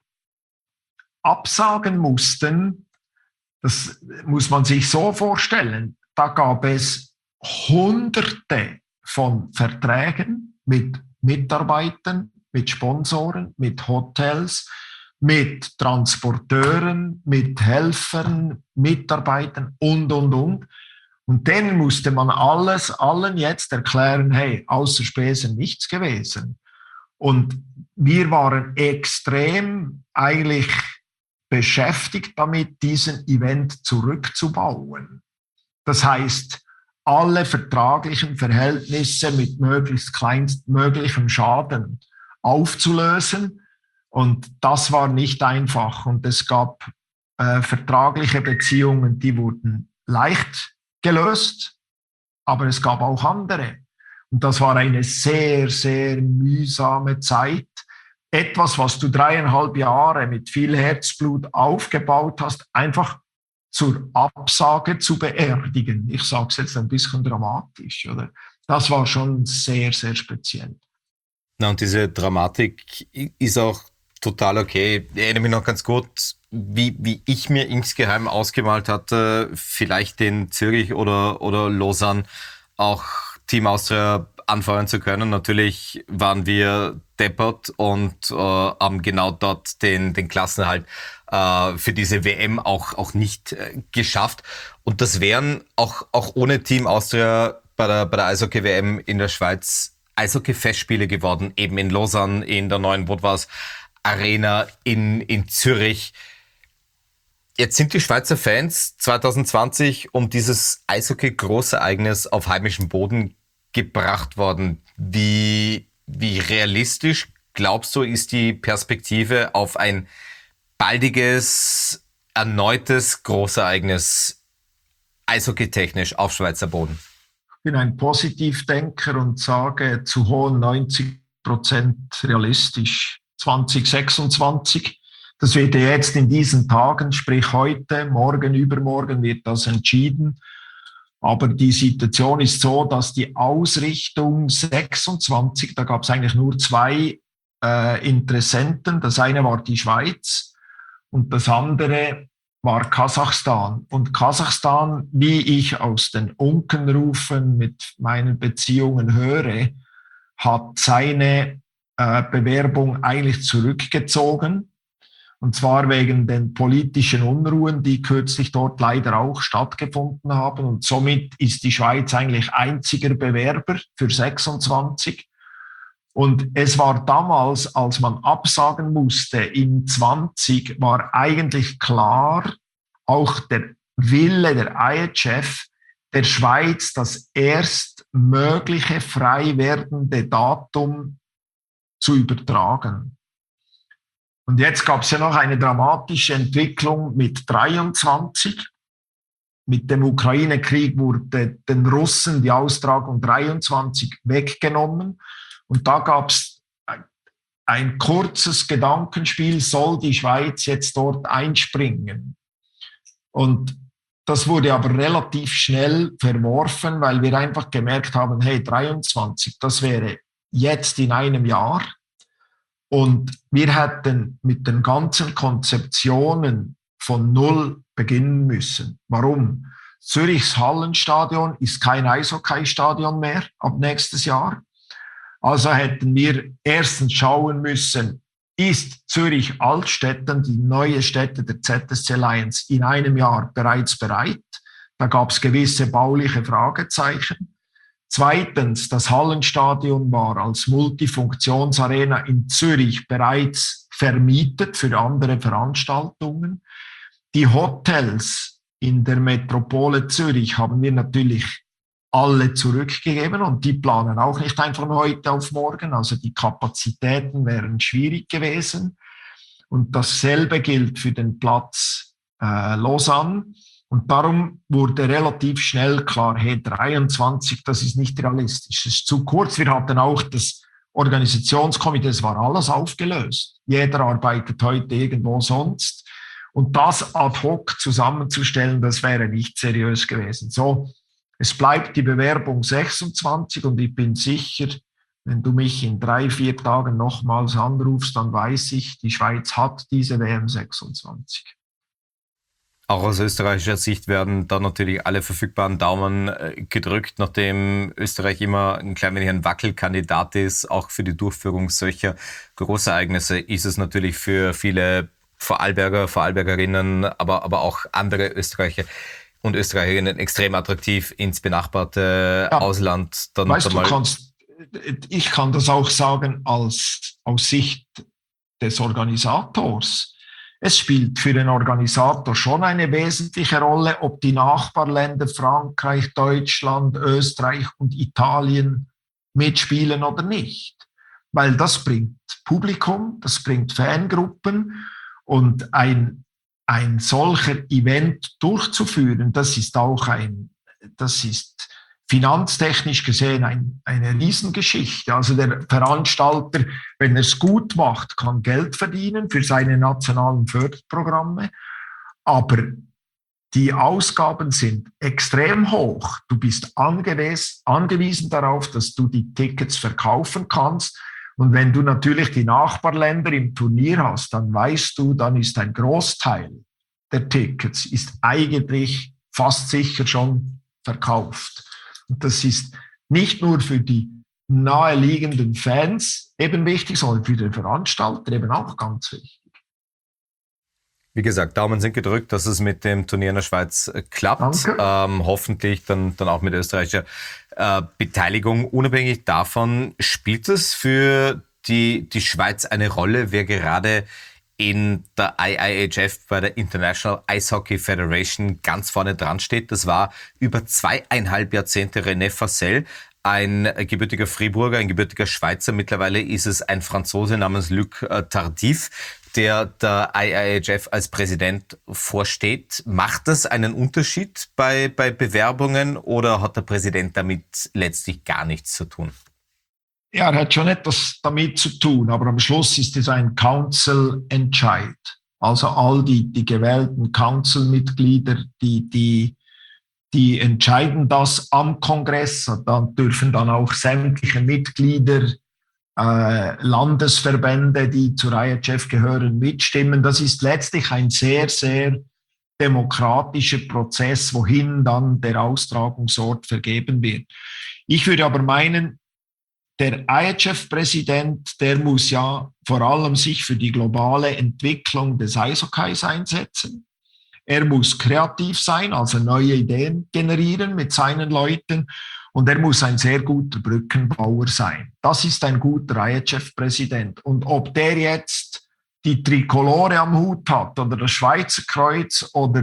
absagen mussten, das muss man sich so vorstellen, da gab es Hunderte von Verträgen mit Mitarbeitern, mit Sponsoren, mit Hotels, mit Transporteuren, mit Helfern, Mitarbeitern und. Und denen musste man allen jetzt erklären, hey, außer Spesen nichts gewesen. Und wir waren extrem eigentlich beschäftigt damit, diesen Event zurückzubauen. Das heißt, alle vertraglichen Verhältnisse mit möglichst kleinstmöglichem Schaden aufzulösen. Und das war nicht einfach. Und es gab vertragliche Beziehungen, die wurden leicht gelöst, aber es gab auch andere. Und das war eine sehr, sehr mühsame Zeit. Etwas, was du 3,5 Jahre mit viel Herzblut aufgebaut hast, einfach zur Absage zu beerdigen. Ich sage es jetzt ein bisschen dramatisch, oder? Das war schon sehr, sehr speziell. Na, und diese Dramatik ist auch total okay. Ich erinnere mich noch ganz gut, wie ich mir insgeheim ausgemalt hatte, vielleicht in Zürich oder Lausanne auch Team Austria anfeuern zu können. Natürlich waren wir deppert und haben genau dort den Klassenerhalt für diese WM auch nicht geschafft. Und das wären auch ohne Team Austria bei der Eishockey-WM in der Schweiz Eishockey-Festspiele geworden, eben in Lausanne, in der neuen Budwas Arena in Zürich. Jetzt sind die Schweizer Fans 2020 um dieses Eishockey-Großereignis auf heimischem Boden gebracht worden. Wie realistisch, glaubst du, ist die Perspektive auf ein baldiges, erneutes Großereignis eishockeytechnisch auf Schweizer Boden? Ich bin ein Positivdenker und sage zu hohen 90% realistisch. 2026, das wird ja jetzt in diesen Tagen, sprich heute, morgen, übermorgen wird das entschieden. Aber die Situation ist so, dass die Ausrichtung 26, da gab es eigentlich nur zwei Interessenten. Das eine war die Schweiz und das andere war Kasachstan. Und Kasachstan, wie ich aus den Unkenrufen mit meinen Beziehungen höre, hat seine Bewerbung eigentlich zurückgezogen. Und zwar wegen den politischen Unruhen, die kürzlich dort leider auch stattgefunden haben. Und somit ist die Schweiz eigentlich einziger Bewerber für 26. Und es war damals, als man absagen musste, in 20 war eigentlich klar, auch der Wille der IHF, der Schweiz das erst mögliche frei werdende Datum zu übertragen. Und jetzt gab es ja noch eine dramatische Entwicklung mit 23. Mit dem Ukraine-Krieg wurde den Russen die Austragung 23 weggenommen. Und da gab es ein kurzes Gedankenspiel, soll die Schweiz jetzt dort einspringen? Und das wurde aber relativ schnell verworfen, weil wir einfach gemerkt haben, hey, 23, das wäre jetzt in einem Jahr. Und wir hätten mit den ganzen Konzeptionen von Null beginnen müssen. Warum? Zürichs Hallenstadion ist kein Eishockeystadion mehr ab nächstes Jahr. Also hätten wir erstens schauen müssen, ist Zürich Altstetten, die neue Stätte der ZSC Lions, in einem Jahr bereits bereit? Da gab es gewisse bauliche Fragezeichen. Zweitens, das Hallenstadion war als Multifunktionsarena in Zürich bereits vermietet für andere Veranstaltungen. Die Hotels in der Metropole Zürich haben wir natürlich alle zurückgegeben und die planen auch nicht einfach von heute auf morgen. Also die Kapazitäten wären schwierig gewesen. Und dasselbe gilt für den Platz Lausanne. Und darum wurde relativ schnell klar, hey, 23, das ist nicht realistisch, das ist zu kurz. Wir hatten auch das Organisationskomitee, es war alles aufgelöst. Jeder arbeitet heute irgendwo sonst. Und das ad hoc zusammenzustellen, das wäre nicht seriös gewesen. So, es bleibt die Bewerbung 26 und ich bin sicher, wenn du mich in 3-4 Tagen nochmals anrufst, dann weiß ich, die Schweiz hat diese WM 26. Auch aus österreichischer Sicht werden da natürlich alle verfügbaren Daumen gedrückt, nachdem Österreich immer ein klein wenig ein Wackelkandidat ist. Auch für die Durchführung solcher Großereignisse ist es natürlich für viele Vorarlberger, Vorarlbergerinnen, aber auch andere Österreicher und Österreicherinnen extrem attraktiv, ins benachbarte Ausland. Dann weißt du, ich kann das auch sagen aus Sicht des Organisators. Es spielt für den Organisator schon eine wesentliche Rolle, ob die Nachbarländer Frankreich, Deutschland, Österreich und Italien mitspielen oder nicht. Weil das bringt Publikum, das bringt Fangruppen und ein solcher Event durchzuführen, das ist finanztechnisch gesehen eine Riesengeschichte. Also der Veranstalter, wenn er es gut macht, kann Geld verdienen für seine nationalen Förderprogramme. Aber die Ausgaben sind extrem hoch. Du bist angewiesen darauf, dass du die Tickets verkaufen kannst. Und wenn du natürlich die Nachbarländer im Turnier hast, dann weißt du, dann ist ein Großteil der Tickets ist eigentlich fast sicher schon verkauft. Und das ist nicht nur für die naheliegenden Fans eben wichtig, sondern für den Veranstalter eben auch ganz wichtig. Wie gesagt, Daumen sind gedrückt, dass es mit dem Turnier in der Schweiz klappt. Hoffentlich dann auch mit österreichischer Beteiligung. Unabhängig davon, spielt es für die Schweiz eine Rolle, wer gerade in der IIHF bei der International Ice Hockey Federation ganz vorne dran steht? Das war über 2,5 Jahrzehnte René Fossel, ein gebürtiger Friburger, ein gebürtiger Schweizer. Mittlerweile ist es ein Franzose namens Luc Tardif, der IIHF als Präsident vorsteht. Macht das einen Unterschied bei Bewerbungen oder hat der Präsident damit letztlich gar nichts zu tun? Ja, er hat schon etwas damit zu tun, aber am Schluss ist es ein Council-Entscheid. Also all die gewählten Council-Mitglieder, die entscheiden das am Kongress. Und dann dürfen dann auch sämtliche Mitglieder, Landesverbände, die zur IIHF gehören, mitstimmen. Das ist letztlich ein sehr, sehr demokratischer Prozess, wohin dann der Austragungsort vergeben wird. Ich würde aber meinen, der IIHF-Präsident, der muss ja vor allem sich für die globale Entwicklung des Eishockeys einsetzen. Er muss kreativ sein, also neue Ideen generieren mit seinen Leuten. Und er muss ein sehr guter Brückenbauer sein. Das ist ein guter IIHF-Präsident. Und ob der jetzt die Trikolore am Hut hat oder das Schweizer Kreuz oder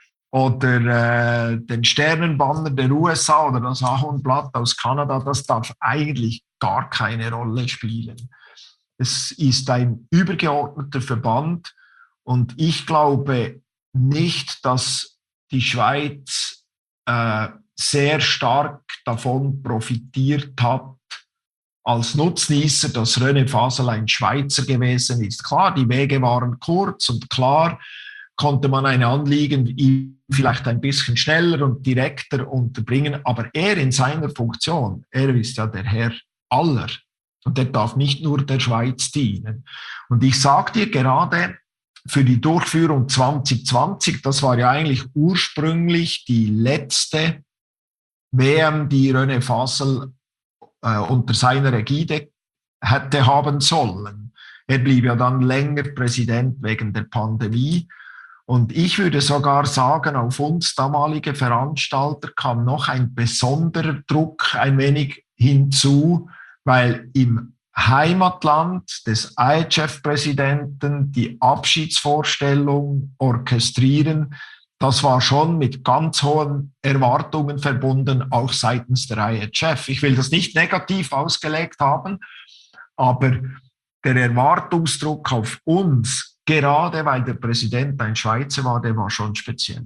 den Sternenbanner der USA oder das Ahornblatt aus Kanada, das darf eigentlich gar keine Rolle spielen. Es ist ein übergeordneter Verband und ich glaube nicht, dass die Schweiz sehr stark davon profitiert hat, als Nutznießer, dass René Fasel ein Schweizer gewesen ist. Klar, die Wege waren kurz und klar konnte man ein Anliegen ihm vielleicht ein bisschen schneller und direkter unterbringen, aber er in seiner Funktion, er ist ja der Herr aller und er darf nicht nur der Schweiz dienen. Und ich sage dir gerade, für die Durchführung 2020, das war ja eigentlich ursprünglich die letzte WM, die René Fasel unter seiner Ägide hätte haben sollen. Er blieb ja dann länger Präsident wegen der Pandemie. Und ich würde sogar sagen, auf uns damalige Veranstalter kam noch ein besonderer Druck ein wenig hinzu, weil im Heimatland des IIHF-Präsidenten die Abschiedsvorstellung orchestrieren, das war schon mit ganz hohen Erwartungen verbunden, auch seitens der IIHF. Ich will das nicht negativ ausgelegt haben, aber der Erwartungsdruck auf uns, gerade weil der Präsident ein Schweizer war, der war schon speziell.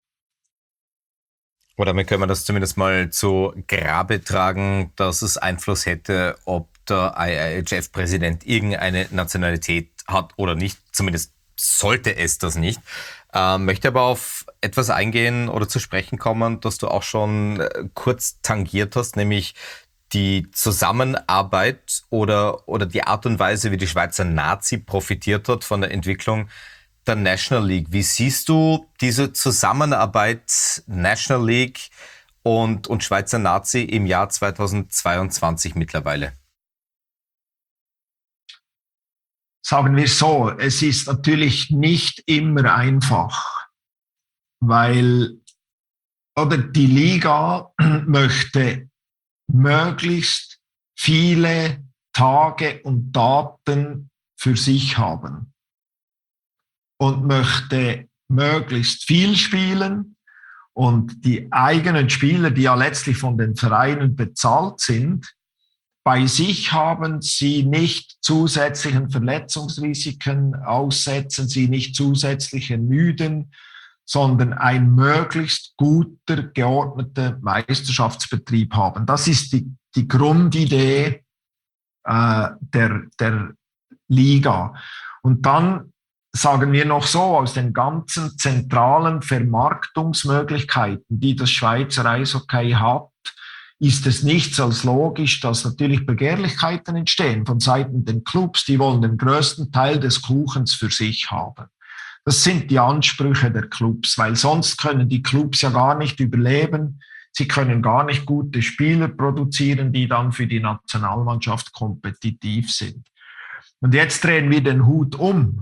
Oder damit können wir das zumindest mal zu Grabe tragen, dass es Einfluss hätte, ob der IIHF-Präsident irgendeine Nationalität hat oder nicht. Zumindest sollte es das nicht. Möchte aber auf etwas eingehen oder zu sprechen kommen, das du auch schon kurz tangiert hast, nämlich die Zusammenarbeit oder die Art und Weise, wie die Schweizer Nazi profitiert hat von der Entwicklung der National League. Wie siehst du diese Zusammenarbeit National League und Schweizer Nazi im Jahr 2022 mittlerweile? Sagen wir so, es ist natürlich nicht immer einfach, weil die Liga möchte möglichst viele Tage und Daten für sich haben und möchte möglichst viel spielen und die eigenen Spieler, die ja letztlich von den Vereinen bezahlt sind, bei sich haben, sie nicht zusätzlichen Verletzungsrisiken aussetzen, sie nicht zusätzlich ermüden, sondern ein möglichst guter, geordneter Meisterschaftsbetrieb haben. Das ist die Grundidee der Liga. Und dann sagen wir noch so, aus den ganzen zentralen Vermarktungsmöglichkeiten, die das Schweizer Eishockey hat, ist es nichts als logisch, dass natürlich Begehrlichkeiten entstehen von Seiten der Clubs, die wollen den größten Teil des Kuchens für sich haben. Das sind die Ansprüche der Clubs, weil sonst können die Clubs ja gar nicht überleben. Sie können gar nicht gute Spieler produzieren, die dann für die Nationalmannschaft kompetitiv sind. Und jetzt drehen wir den Hut um.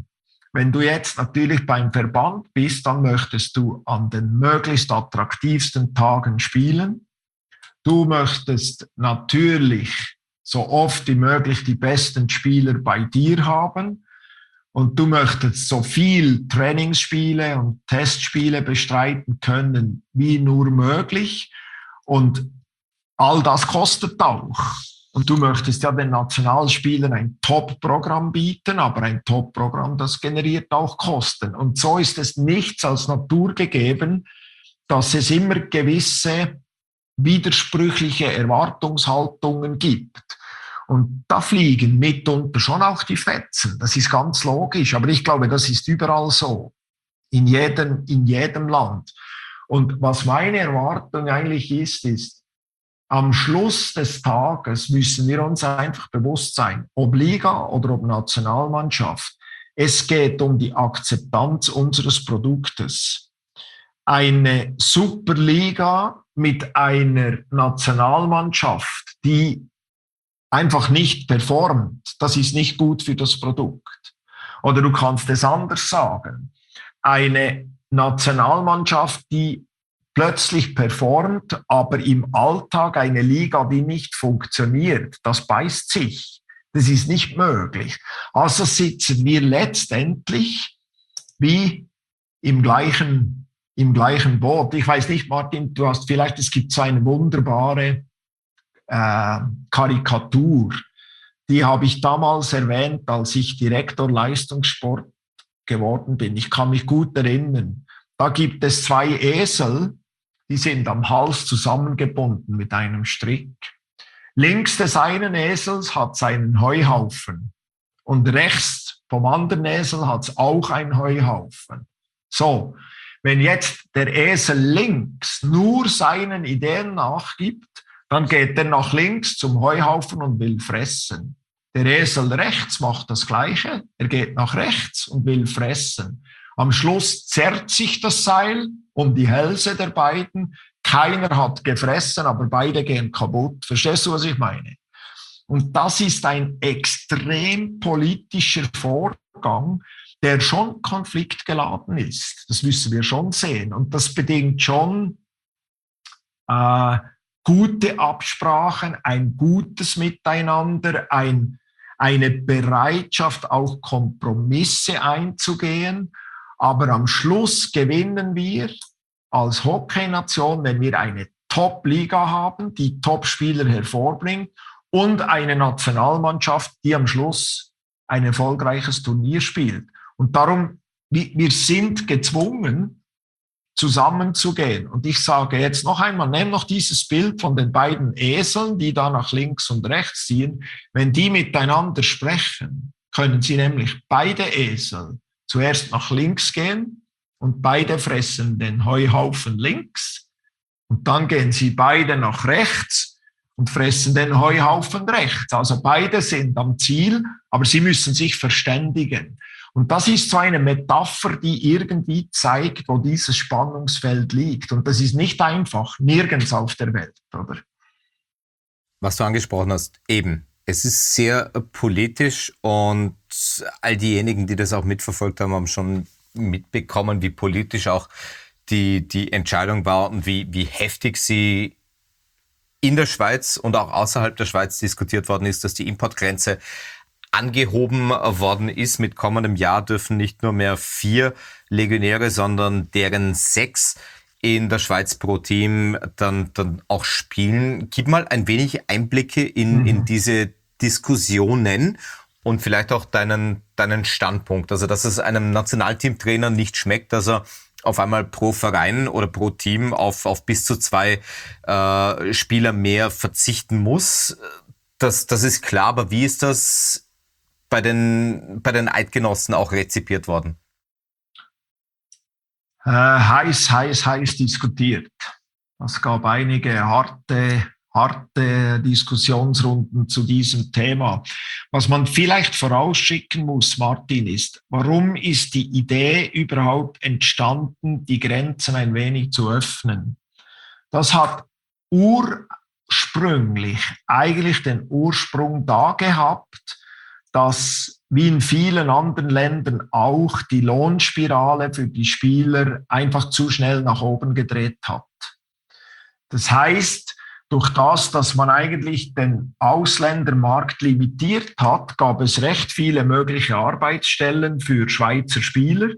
Wenn du jetzt natürlich beim Verband bist, dann möchtest du an den möglichst attraktivsten Tagen spielen. Du möchtest natürlich so oft wie möglich die besten Spieler bei dir haben. Und du möchtest so viel Trainingsspiele und Testspiele bestreiten können, wie nur möglich. Und all das kostet auch. Und du möchtest ja den Nationalspielern ein Top-Programm bieten, aber ein Top-Programm, das generiert auch Kosten. Und so ist es nichts als naturgegeben, dass es immer gewisse widersprüchliche Erwartungshaltungen gibt. Und da fliegen mitunter schon auch die Fetzen. Das ist ganz logisch. Aber ich glaube, das ist überall so. In jedem Land. Und was meine Erwartung eigentlich ist, am Schluss des Tages müssen wir uns einfach bewusst sein, ob Liga oder ob Nationalmannschaft. Es geht um die Akzeptanz unseres Produktes. Eine Superliga mit einer Nationalmannschaft, die einfach nicht performt, das ist nicht gut für das Produkt. Oder du kannst es anders sagen. Eine Nationalmannschaft, die plötzlich performt, aber im Alltag eine Liga, die nicht funktioniert, das beißt sich. Das ist nicht möglich. Also sitzen wir letztendlich wie im gleichen Boot. Ich weiß nicht, Martin, es gibt so eine wunderbare Karikatur. Die habe ich damals erwähnt, als ich Direktor Leistungssport geworden bin. Ich kann mich gut erinnern. Da gibt es 2 Esel, die sind am Hals zusammengebunden mit einem Strick. Links des einen Esels hat es einen Heuhaufen und rechts vom anderen Esel hat es auch einen Heuhaufen. So, wenn jetzt der Esel links nur seinen Ideen nachgibt, dann geht er nach links zum Heuhaufen und will fressen. Der Esel rechts macht das Gleiche. Er geht nach rechts und will fressen. Am Schluss zerrt sich das Seil um die Hälse der beiden. Keiner hat gefressen, aber beide gehen kaputt. Verstehst du, was ich meine? Und das ist ein extrem politischer Vorgang, der schon konfliktgeladen ist. Das müssen wir schon sehen. Und das bedingt schon gute Absprachen, ein gutes Miteinander, eine Bereitschaft, auch Kompromisse einzugehen. Aber am Schluss gewinnen wir als Hockeynation, wenn wir eine Top-Liga haben, die Top-Spieler hervorbringt und eine Nationalmannschaft, die am Schluss ein erfolgreiches Turnier spielt. Und darum, wir sind gezwungen, zusammenzugehen. Und ich sage jetzt noch einmal, nimm noch dieses Bild von den beiden Eseln, die da nach links und rechts ziehen. Wenn die miteinander sprechen, können sie nämlich beide Esel zuerst nach links gehen und beide fressen den Heuhaufen links. Und dann gehen sie beide nach rechts und fressen den Heuhaufen rechts. Also beide sind am Ziel, aber sie müssen sich verständigen. Und das ist so eine Metapher, die irgendwie zeigt, wo dieses Spannungsfeld liegt. Und das ist nicht einfach, nirgends auf der Welt, oder? Was du angesprochen hast, eben. Es ist sehr politisch und all diejenigen, die das auch mitverfolgt haben, haben schon mitbekommen, wie politisch auch die Entscheidung war und wie heftig sie in der Schweiz und auch außerhalb der Schweiz diskutiert worden ist, dass die Importgrenze angehoben worden ist. Mit kommendem Jahr dürfen nicht nur mehr 4 Legionäre, sondern deren 6 in der Schweiz pro Team dann auch spielen. Gib mal ein wenig Einblicke in diese Diskussionen und vielleicht auch deinen Standpunkt. Also, dass es einem Nationalteamtrainer nicht schmeckt, dass er auf einmal pro Verein oder pro Team auf bis zu 2 Spieler mehr verzichten muss. Das ist klar, aber wie ist das bei den Eidgenossen auch rezipiert worden? Heiß diskutiert. Es gab einige harte Diskussionsrunden zu diesem Thema. Was man vielleicht vorausschicken muss, Martin, ist, warum ist die Idee überhaupt entstanden, die Grenzen ein wenig zu öffnen? Das hat ursprünglich eigentlich den Ursprung da gehabt, dass wie in vielen anderen Ländern auch, die Lohnspirale für die Spieler einfach zu schnell nach oben gedreht hat. Das heißt, durch das, dass man eigentlich den Ausländermarkt limitiert hat, gab es recht viele mögliche Arbeitsstellen für Schweizer Spieler.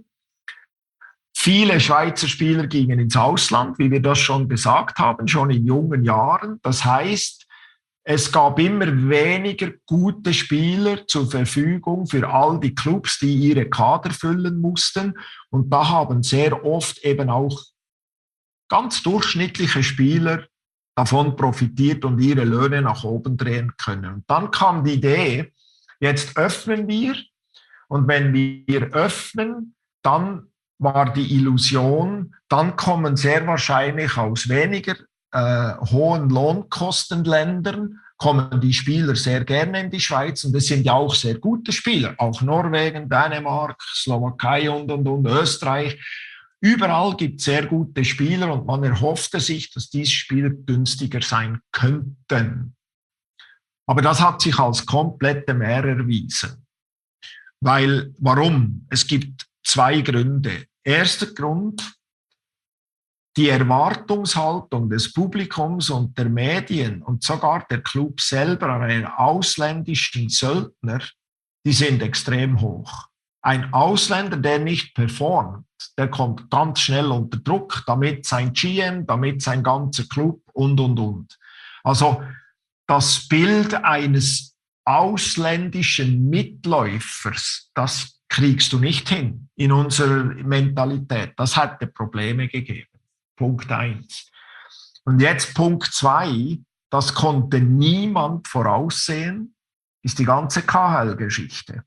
Viele Schweizer Spieler gingen ins Ausland, wie wir das schon gesagt haben, schon in jungen Jahren. Das heißt, es gab immer weniger gute Spieler zur Verfügung für all die Clubs, die ihre Kader füllen mussten. Und da haben sehr oft eben auch ganz durchschnittliche Spieler davon profitiert und ihre Löhne nach oben drehen können. Und dann kam die Idee, jetzt öffnen wir. Und wenn wir öffnen, dann war die Illusion, dann kommen sehr wahrscheinlich aus weniger hohen Lohnkostenländern, kommen die Spieler sehr gerne in die Schweiz und es sind ja auch sehr gute Spieler, auch Norwegen, Dänemark, Slowakei und Österreich. Überall gibt es sehr gute Spieler und man erhoffte sich, dass diese Spieler günstiger sein könnten. Aber das hat sich als komplette Mehr erwiesen. Warum? Es gibt zwei Gründe. Erster Grund: die Erwartungshaltung des Publikums und der Medien und sogar der Club selber an einen ausländischen Söldner, die sind extrem hoch. Ein Ausländer, der nicht performt, der kommt ganz schnell unter Druck, damit sein GM, damit sein ganzer Club und. Also das Bild eines ausländischen Mitläufers, das kriegst du nicht hin in unserer Mentalität. Das hätte Probleme gegeben. Punkt 1. Und jetzt Punkt 2, das konnte niemand voraussehen, ist die ganze KHL-Geschichte.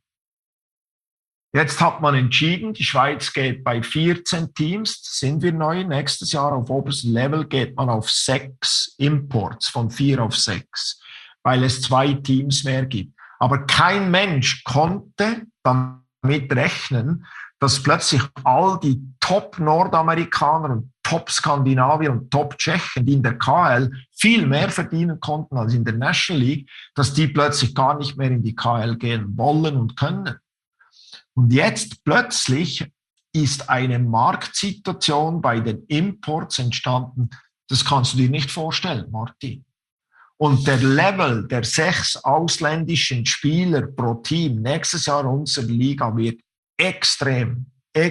Jetzt hat man entschieden, die Schweiz geht bei 14 Teams, sind wir neu, nächstes Jahr auf oberstem Level geht man auf 6 Imports, von 4 auf 6, weil es 2 Teams mehr gibt. Aber kein Mensch konnte damit rechnen, dass plötzlich all die Top-Nordamerikaner und Top-Skandinavier und Top-Tschechen, die in der KHL viel mehr verdienen konnten als in der National League, dass die plötzlich gar nicht mehr in die KHL gehen wollen und können. Und jetzt plötzlich ist eine Marktsituation bei den Imports entstanden, das kannst du dir nicht vorstellen, Martin. Und der Level der 6 ausländischen Spieler pro Team nächstes Jahr unserer Liga wird extrem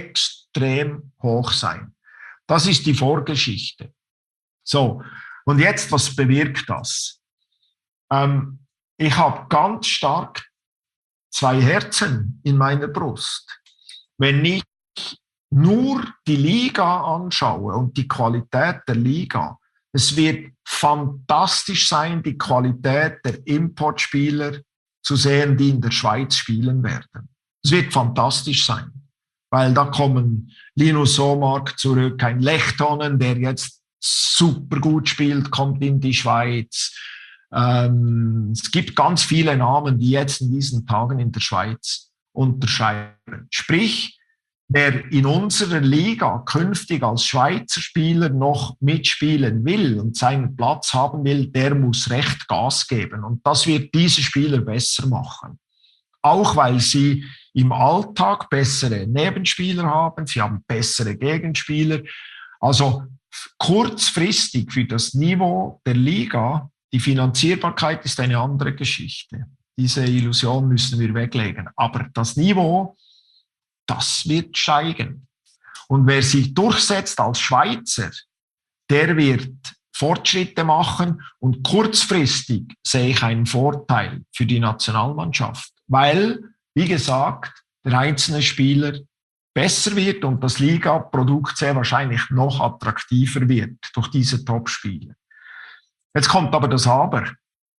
hoch sein. Das ist die Vorgeschichte. So, und jetzt, was bewirkt das? Ich habe ganz stark 2 Herzen in meiner Brust. Wenn ich nur die Liga anschaue und die Qualität der Liga, es wird fantastisch sein, die Qualität der Importspieler zu sehen, die in der Schweiz spielen werden. Es wird fantastisch sein, weil da kommen Linus Somark zurück, ein Lechtonen, der jetzt super gut spielt, kommt in die Schweiz. Es gibt ganz viele Namen, die jetzt in diesen Tagen in der Schweiz unterscheiden. Sprich, wer in unserer Liga künftig als Schweizer Spieler noch mitspielen will und seinen Platz haben will, der muss recht Gas geben. Und das wird diese Spieler besser machen. Auch weil sie im Alltag bessere Nebenspieler haben, sie haben bessere Gegenspieler. Also kurzfristig für das Niveau der Liga, die Finanzierbarkeit ist eine andere Geschichte. Diese Illusion müssen wir weglegen. Aber das Niveau, das wird steigen. Und wer sich durchsetzt als Schweizer, der wird Fortschritte machen und kurzfristig sehe ich einen Vorteil für die Nationalmannschaft, weil, wie gesagt, der einzelne Spieler besser wird und das Liga-Produkt sehr wahrscheinlich noch attraktiver wird durch diese Top-Spieler. Jetzt kommt aber das Aber.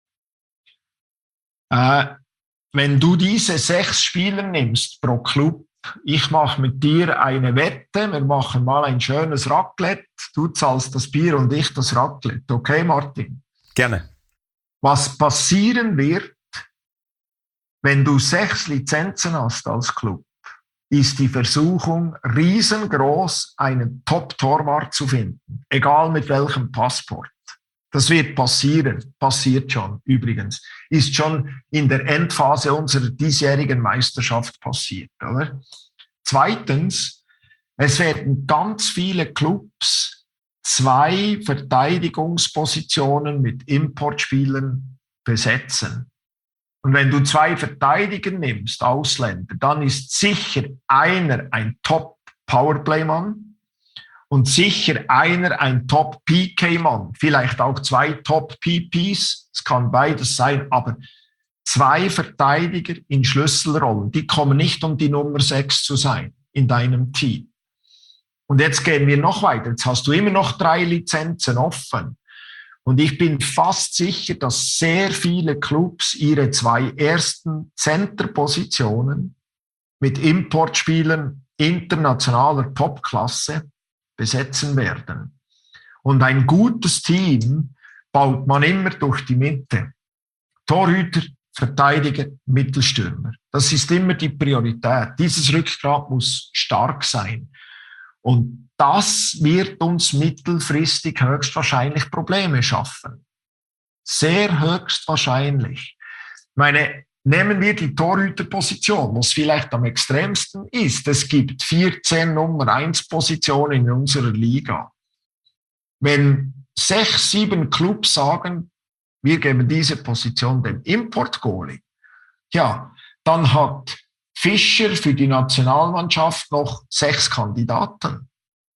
Wenn du diese 6 Spieler nimmst pro Club, ich mache mit dir eine Wette, wir machen mal ein schönes Raclette, du zahlst das Bier und ich das Raclette. Okay, Martin? Gerne. Was passieren wird, wenn du 6 Lizenzen hast als Club, ist die Versuchung riesengroß, einen Top-Torwart zu finden, egal mit welchem Passport. Das wird passieren, passiert schon übrigens, ist schon in der Endphase unserer diesjährigen Meisterschaft passiert, oder? Zweitens, es werden ganz viele Clubs 2 Verteidigungspositionen mit Importspielern besetzen. Und wenn du 2 Verteidiger nimmst, Ausländer, dann ist sicher einer ein Top-Powerplay-Mann und sicher einer ein Top-PK-Mann. Vielleicht auch 2 Top-PPs, es kann beides sein, aber 2 Verteidiger in Schlüsselrollen, die kommen nicht um die Nummer 6 zu sein in deinem Team. Und jetzt gehen wir noch weiter. Jetzt hast du immer noch 3 Lizenzen offen. Und ich bin fast sicher, dass sehr viele Clubs ihre 2 ersten Centerpositionen mit Importspielern internationaler Topklasse besetzen werden. Und ein gutes Team baut man immer durch die Mitte. Torhüter, Verteidiger, Mittelstürmer. Das ist immer die Priorität. Dieses Rückgrat muss stark sein. Und das wird uns mittelfristig höchstwahrscheinlich Probleme schaffen. Sehr höchstwahrscheinlich. Nehmen wir die Torhüterposition, was vielleicht am extremsten ist. Es gibt 14 Nummer 1 Positionen in unserer Liga. Wenn 6, 7 Clubs sagen, wir geben diese Position dem Import-Goalie, ja, dann hat Fischer für die Nationalmannschaft noch 6 Kandidaten.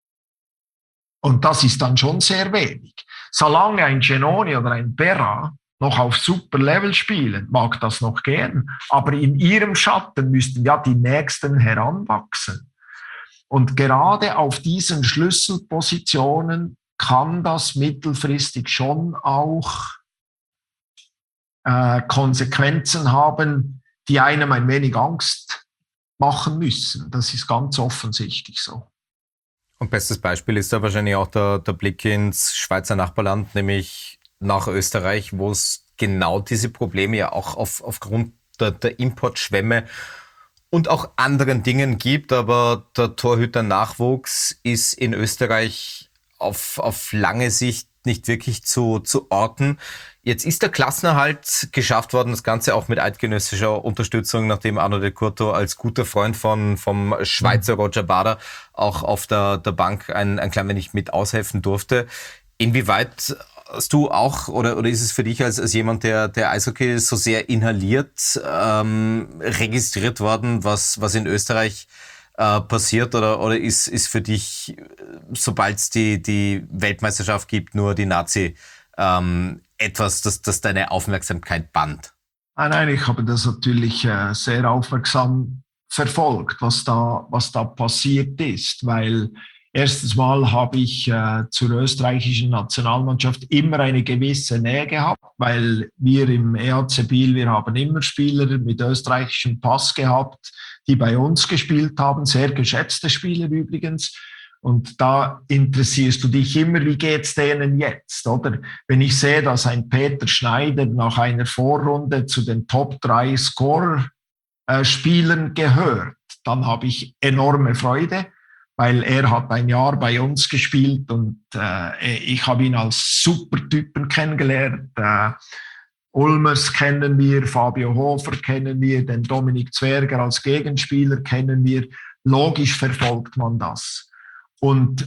Und das ist dann schon sehr wenig. Solange ein Genoni oder ein Berra noch auf super Level spielen, mag das noch gehen. Aber in ihrem Schatten müssten ja die Nächsten heranwachsen. Und gerade auf diesen Schlüsselpositionen kann das mittelfristig schon auch Konsequenzen haben, die einem ein wenig Angst machen müssen. Das ist ganz offensichtlich so. Und bestes Beispiel ist da wahrscheinlich auch der Blick ins Schweizer Nachbarland, nämlich nach Österreich, wo es genau diese Probleme ja auch aufgrund der Importschwemme und auch anderen Dingen gibt. Aber der Torhüter-Nachwuchs ist in Österreich auf lange Sicht nicht wirklich zu orten. Jetzt ist der Klassenerhalt geschafft worden, das Ganze auch mit eidgenössischer Unterstützung, nachdem Arno de Curto als guter Freund vom Schweizer Roger Bader auch auf der Bank ein klein wenig mit aushelfen durfte. Inwieweit hast du auch, oder ist es für dich als jemand, der Eishockey so sehr inhaliert, registriert worden, was in Österreich passiert, oder ist für dich, sobald es die Weltmeisterschaft gibt, nur die Nazi etwas, das deine Aufmerksamkeit bannt? Nein, ich habe das natürlich sehr aufmerksam verfolgt, was da passiert ist, weil erstens mal habe ich zur österreichischen Nationalmannschaft immer eine gewisse Nähe gehabt, weil wir im EAC Biel, wir haben immer Spieler mit österreichischem Pass gehabt, die bei uns gespielt haben, sehr geschätzte Spieler übrigens. Und da interessierst du dich immer, wie geht's denen jetzt, oder? Wenn ich sehe, dass ein Peter Schneider nach einer Vorrunde zu den Top 3 Score-Spielern gehört, dann habe ich enorme Freude, weil er hat ein Jahr bei uns gespielt und ich habe ihn als Supertypen kennengelernt. Ulmers kennen wir, Fabio Hofer kennen wir, den Dominik Zwerger als Gegenspieler kennen wir. Logisch verfolgt man das. Und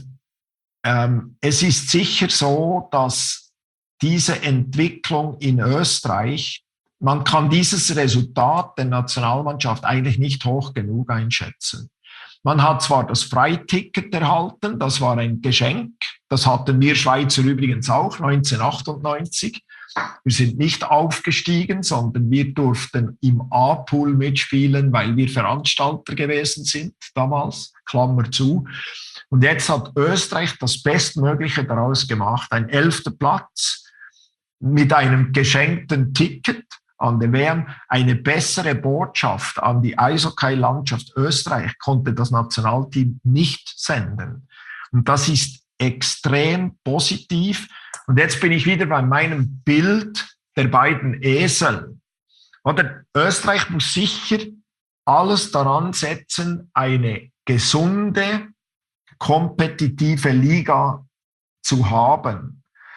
es ist sicher so, dass diese Entwicklung in Österreich, man kann dieses Resultat der Nationalmannschaft eigentlich nicht hoch genug einschätzen. Man hat zwar das Freiticket erhalten, das war ein Geschenk, das hatten wir Schweizer übrigens auch 1998. Wir sind nicht aufgestiegen, sondern wir durften im A-Pool mitspielen, weil wir Veranstalter gewesen sind damals, Klammer zu. Und jetzt hat Österreich das Bestmögliche daraus gemacht, ein 11. Platz mit einem geschenkten Ticket an der WM. Eine bessere Botschaft an die Eishockey-Landschaft Österreich konnte das Nationalteam nicht senden. Und das ist extrem positiv. Und jetzt bin ich wieder bei meinem Bild der beiden Esel. Oder Österreich muss sicher alles daran setzen, eine gesunde, kompetitive Liga zu haben.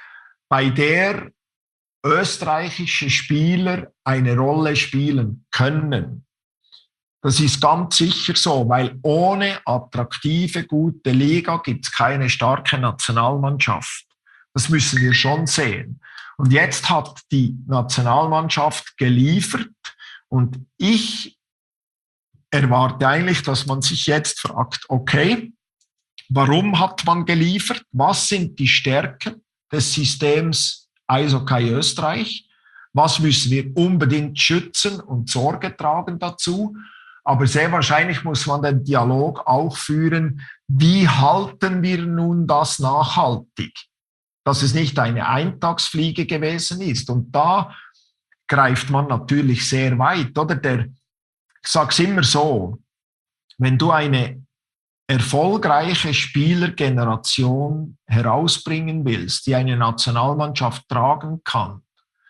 bei der österreichische Spieler eine Rolle spielen können. Das ist ganz sicher so, weil ohne attraktive, gute Liga gibt es keine starke Nationalmannschaft. Das müssen wir schon sehen. Und jetzt hat die Nationalmannschaft geliefert und ich erwarte eigentlich, dass man sich jetzt fragt, okay, warum hat man geliefert? Was sind die Stärken des Systems Eishockey Österreich? Was müssen wir unbedingt schützen und Sorge tragen dazu? Aber sehr wahrscheinlich muss man den Dialog auch führen, wie halten wir nun das nachhaltig? Dass es nicht eine Eintagsfliege gewesen ist. Und da greift man natürlich sehr weit, oder? Ich sage es immer so, wenn du eine erfolgreiche Spielergeneration herausbringen willst, die eine Nationalmannschaft tragen kann,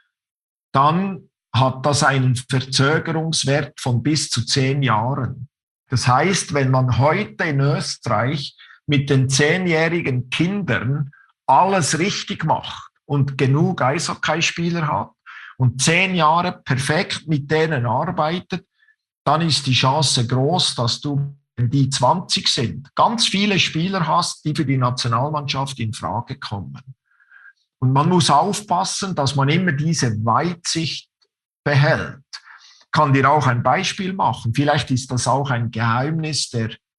dann hat das einen Verzögerungswert von bis zu 10 Jahren. Das heißt, wenn man heute in Österreich mit den 10-jährigen Kindern alles richtig macht und genug Eishockeyspieler hat und 10 Jahre perfekt mit denen arbeitet, dann ist die Chance groß, dass du, wenn die 20 sind, ganz viele Spieler hast, die für die Nationalmannschaft in Frage kommen. Und man muss aufpassen, dass man immer diese Weitsicht behält. Ich kann dir auch ein Beispiel machen. Vielleicht ist das auch ein Geheimnis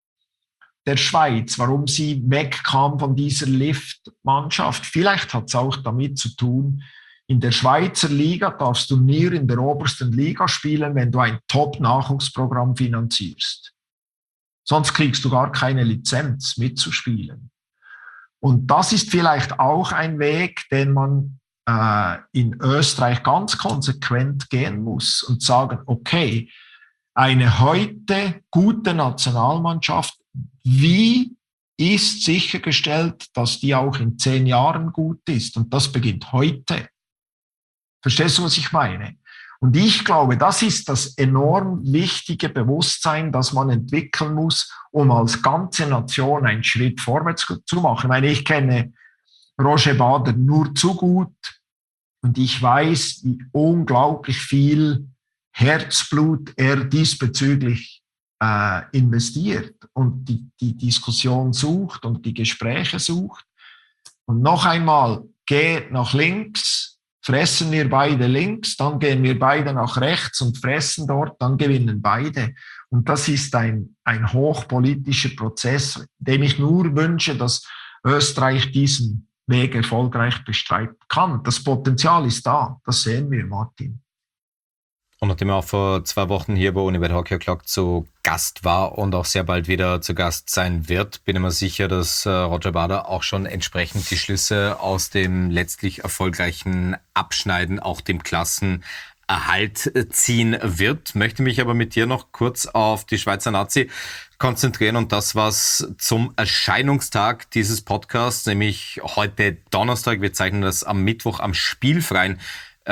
der Schweiz, warum sie wegkam von dieser Lift-Mannschaft. Vielleicht hat es auch damit zu tun, in der Schweizer Liga darfst du nie in der obersten Liga spielen, wenn du ein Top-Nachwuchsprogramm finanzierst. Sonst kriegst du gar keine Lizenz mitzuspielen. Und das ist vielleicht auch ein Weg, den man in Österreich ganz konsequent gehen muss und sagen, okay, eine heute gute Nationalmannschaft, wie ist sichergestellt, dass die auch in 10 Jahren gut ist? Und das beginnt heute. Verstehst du, was ich meine? Und ich glaube, das ist das enorm wichtige Bewusstsein, das man entwickeln muss, um als ganze Nation einen Schritt vorwärts zu machen. Ich meine, ich kenne Roger Bader nur zu gut und ich weiß, wie unglaublich viel Herzblut er diesbezüglich investiert und die Diskussion sucht und die Gespräche sucht. Und noch einmal, geht nach links, fressen wir beide links, dann gehen wir beide nach rechts und fressen dort, dann gewinnen beide. Und das ist ein hochpolitischer Prozess, dem ich nur wünsche, dass Österreich diesen Weg erfolgreich bestreiten kann. Das Potenzial ist da, das sehen wir, Martin. Und nachdem er auch vor 2 Wochen hier bei Unibet Hockey O'Clock zu Gast war und auch sehr bald wieder zu Gast sein wird, bin ich mir sicher, dass Roger Bader auch schon entsprechend die Schlüsse aus dem letztlich erfolgreichen Abschneiden, auch dem Klassenerhalt ziehen wird. Möchte mich aber mit dir noch kurz auf die Schweizer Nazi konzentrieren und das, was zum Erscheinungstag dieses Podcasts, nämlich heute Donnerstag, wir zeichnen das am Mittwoch am spielfreien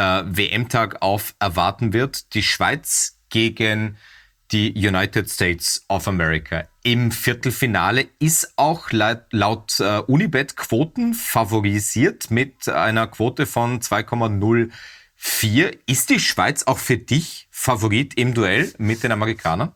WM-Tag auf, erwarten wird. Die Schweiz gegen die United States of America im Viertelfinale ist auch laut Unibet Quoten favorisiert mit einer Quote von 2,04. Ist die Schweiz auch für dich Favorit im Duell mit den Amerikanern?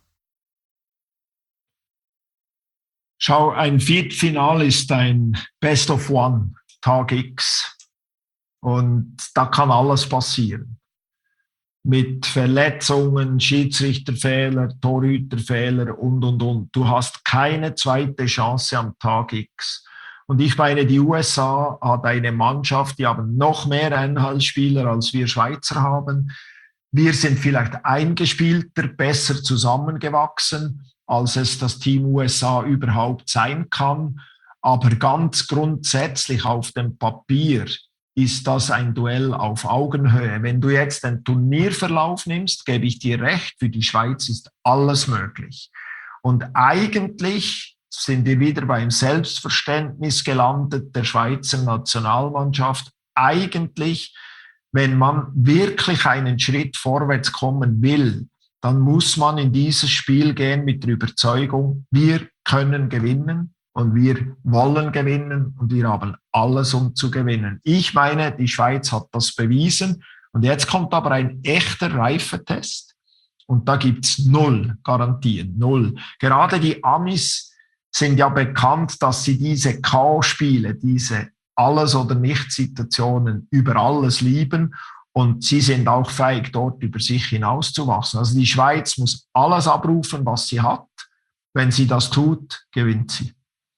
Schau, ein Viertelfinale ist ein Best of One, Tag X. Und da kann alles passieren. Mit Verletzungen, Schiedsrichterfehler, Torhüterfehler und. Du hast keine zweite Chance am Tag X. Und ich meine, die USA hat eine Mannschaft, die haben noch mehr NHL-Spieler, als wir Schweizer haben. Wir sind vielleicht eingespielter, besser zusammengewachsen, als es das Team USA überhaupt sein kann. Aber ganz grundsätzlich auf dem Papier ist das ein Duell auf Augenhöhe. Wenn du jetzt den Turnierverlauf nimmst, gebe ich dir recht, für die Schweiz ist alles möglich. Und eigentlich sind wir wieder beim Selbstverständnis gelandet der Schweizer Nationalmannschaft. Eigentlich, wenn man wirklich einen Schritt vorwärts kommen will, dann muss man in dieses Spiel gehen mit der Überzeugung, wir können gewinnen, und wir wollen gewinnen und wir haben alles, um zu gewinnen. Ich meine, die Schweiz hat das bewiesen und jetzt kommt aber ein echter Reifetest und da gibt's 0 Garantien, 0. Gerade die Amis sind ja bekannt, dass sie diese K.O.-Spiele, diese Alles-oder-nicht-Situationen über alles lieben und sie sind auch fähig, dort über sich hinauszuwachsen. Also die Schweiz muss alles abrufen, was sie hat. Wenn sie das tut, gewinnt sie.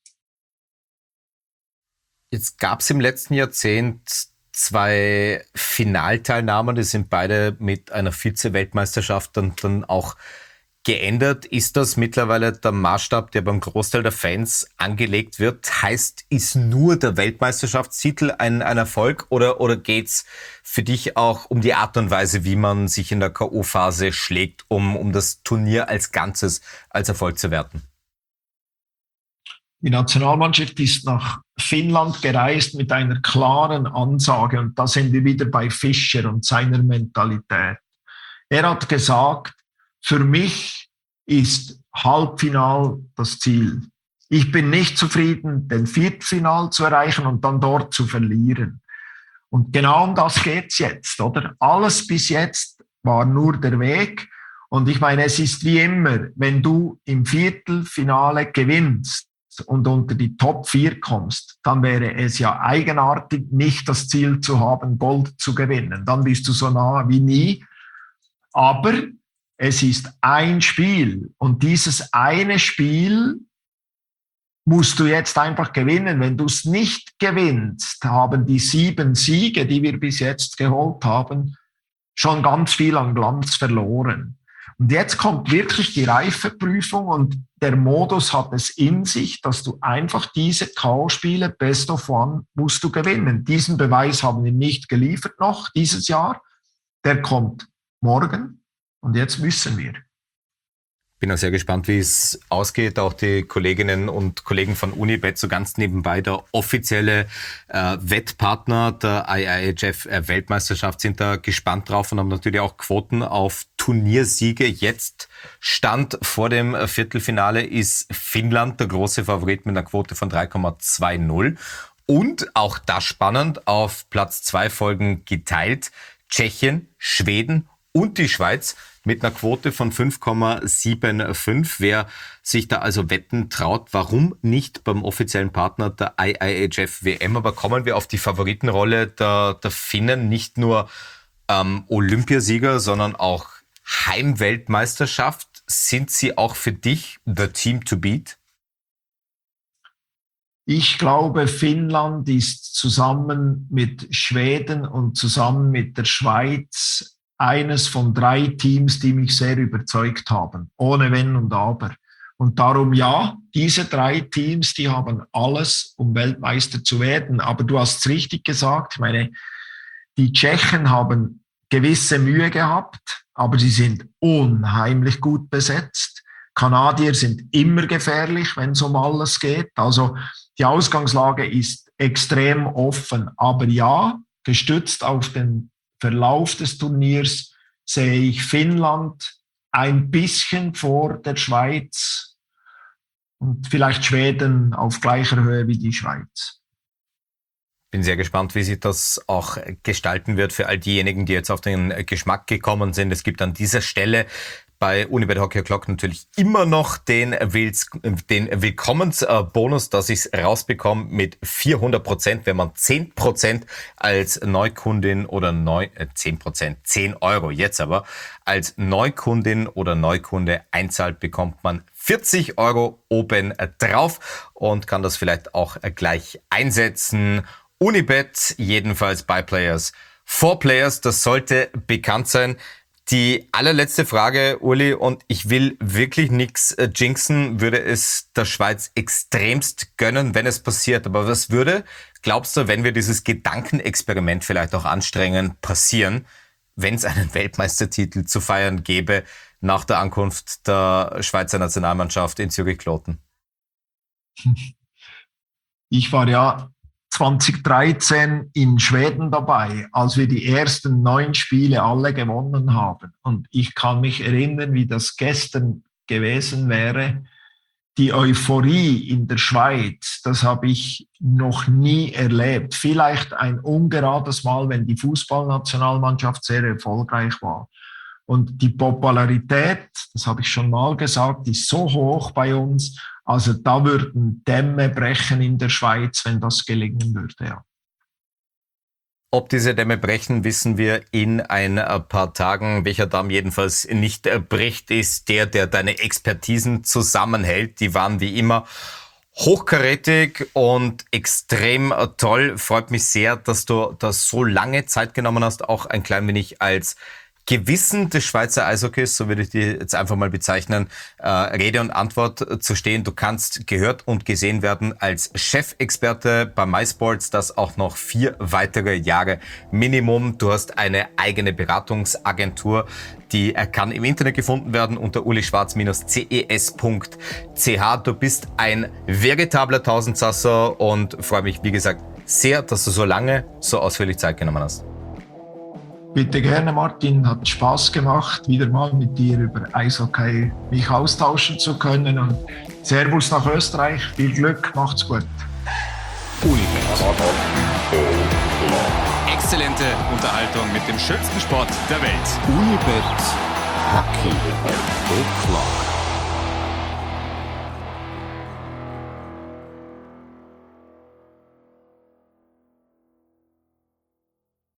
Jetzt gab es im letzten Jahrzehnt 2 Finalteilnahmen, die sind beide mit einer Vize-Weltmeisterschaft dann auch geändert. Ist das mittlerweile der Maßstab, der beim Großteil der Fans angelegt wird? Heißt, ist nur der Weltmeisterschaftstitel ein Erfolg oder geht's für dich auch um die Art und Weise, wie man sich in der K.O.-Phase schlägt, um das Turnier als Ganzes als Erfolg zu werten? Die Nationalmannschaft ist nach Finnland gereist mit einer klaren Ansage und da sind wir wieder bei Fischer und seiner Mentalität. Er hat gesagt, für mich ist Halbfinal das Ziel. Ich bin nicht zufrieden, den Viertelfinal zu erreichen und dann dort zu verlieren. Und genau um das geht's jetzt, oder? Alles bis jetzt war nur der Weg. Und ich meine, es ist wie immer, wenn du im Viertelfinale gewinnst und unter die Top 4 kommst, dann wäre es ja eigenartig, nicht das Ziel zu haben, Gold zu gewinnen. Dann bist du so nah wie nie. Aber es ist ein Spiel und dieses eine Spiel musst du jetzt einfach gewinnen. Wenn du es nicht gewinnst, haben die 7 Siege, die wir bis jetzt geholt haben, schon ganz viel an Glanz verloren. Und jetzt kommt wirklich die Reifeprüfung und der Modus hat es in sich, dass du einfach diese K.O.-Spiele, Best of One, musst du gewinnen. Diesen Beweis haben wir nicht geliefert noch dieses Jahr. Der kommt morgen. Und jetzt müssen wir. Bin auch sehr gespannt, wie es ausgeht. Auch die Kolleginnen und Kollegen von Unibet, so ganz nebenbei, der offizielle Wettpartner der IIHF-Weltmeisterschaft, sind da gespannt drauf und haben natürlich auch Quoten auf Turniersiege. Jetzt Stand vor dem Viertelfinale ist Finnland der große Favorit mit einer Quote von 3,20. Und auch das spannend, auf Platz 2 folgen geteilt Tschechien, Schweden und die Schweiz mit einer Quote von 5,75. Wer sich da also wetten traut, warum nicht beim offiziellen Partner der IIHF WM? Aber kommen wir auf die Favoritenrolle der Finnen. Nicht nur Olympiasieger, sondern auch Heimweltmeisterschaft. Sind sie auch für dich the team to beat? Ich glaube, Finnland ist zusammen mit Schweden und zusammen mit der Schweiz eines von 3 Teams, die mich sehr überzeugt haben, ohne Wenn und Aber. Und darum ja, diese 3 Teams, die haben alles, um Weltmeister zu werden. Aber du hast es richtig gesagt, ich meine, die Tschechen haben gewisse Mühe gehabt, aber sie sind unheimlich gut besetzt. Kanadier sind immer gefährlich, wenn es um alles geht. Also die Ausgangslage ist extrem offen. Aber ja, gestützt auf den Verlauf des Turniers sehe ich Finnland ein bisschen vor der Schweiz und vielleicht Schweden auf gleicher Höhe wie die Schweiz. Bin sehr gespannt, wie sich das auch gestalten wird für all diejenigen, die jetzt auf den Geschmack gekommen sind. Es gibt an dieser Stelle bei Unibet Hockey O'Clock natürlich immer noch den Willkommensbonus, dass ich es rausbekomme mit 400%, wenn man 10% als Neukundin oder 10%, 10 Euro jetzt aber, als Neukundin oder Neukunde einzahlt, bekommt man 40 Euro oben drauf und kann das vielleicht auch gleich einsetzen. Unibet, jedenfalls bei Players for Players, das sollte bekannt sein. Die allerletzte Frage, Uli, und ich will wirklich nichts jinxen, würde es der Schweiz extremst gönnen, wenn es passiert. Aber was würde, glaubst du, wenn wir dieses Gedankenexperiment vielleicht auch anstrengen, passieren, wenn es einen Weltmeistertitel zu feiern gäbe nach der Ankunft der Schweizer Nationalmannschaft in Zürich-Kloten? Ich war ja 2013 in Schweden dabei, als wir die ersten 9 Spiele alle gewonnen haben. Und ich kann mich erinnern, wie das gestern gewesen wäre. die Euphorie in der Schweiz, das habe ich noch nie erlebt. Vielleicht ein ungerades Mal, wenn die Fußballnationalmannschaft sehr erfolgreich war. Und die Popularität, das habe ich schon mal gesagt, ist so hoch bei uns. Also da würden Dämme brechen in der Schweiz, wenn das gelingen würde, ja. Ob diese Dämme brechen, wissen wir in ein paar Tagen. Welcher Damm jedenfalls nicht bricht, ist der deine Expertisen zusammenhält. Die waren wie immer hochkarätig und extrem toll. Freut mich sehr, dass du das so lange Zeit genommen hast, auch ein klein wenig als Gewissen des Schweizer Eishockeys, so würde ich die jetzt einfach mal bezeichnen, Rede und Antwort zu stehen. Du kannst gehört und gesehen werden als Chefexperte bei MySports, das auch noch 4 weitere Jahre Minimum. Du hast eine eigene Beratungsagentur, die kann im Internet gefunden werden unter ulischwarz-ces.ch. Du bist ein veritabler Tausendsasser und freue mich, wie gesagt, sehr, dass du so lange, so ausführlich Zeit genommen hast. Bitte gerne, Martin. Hat Spaß gemacht, wieder mal mit dir über Eishockey mich austauschen zu können. Und Servus nach Österreich. Viel Glück, macht's gut. Exzellente Unterhaltung mit dem schönsten Sport der Welt. Unibet Hockey O'Clock.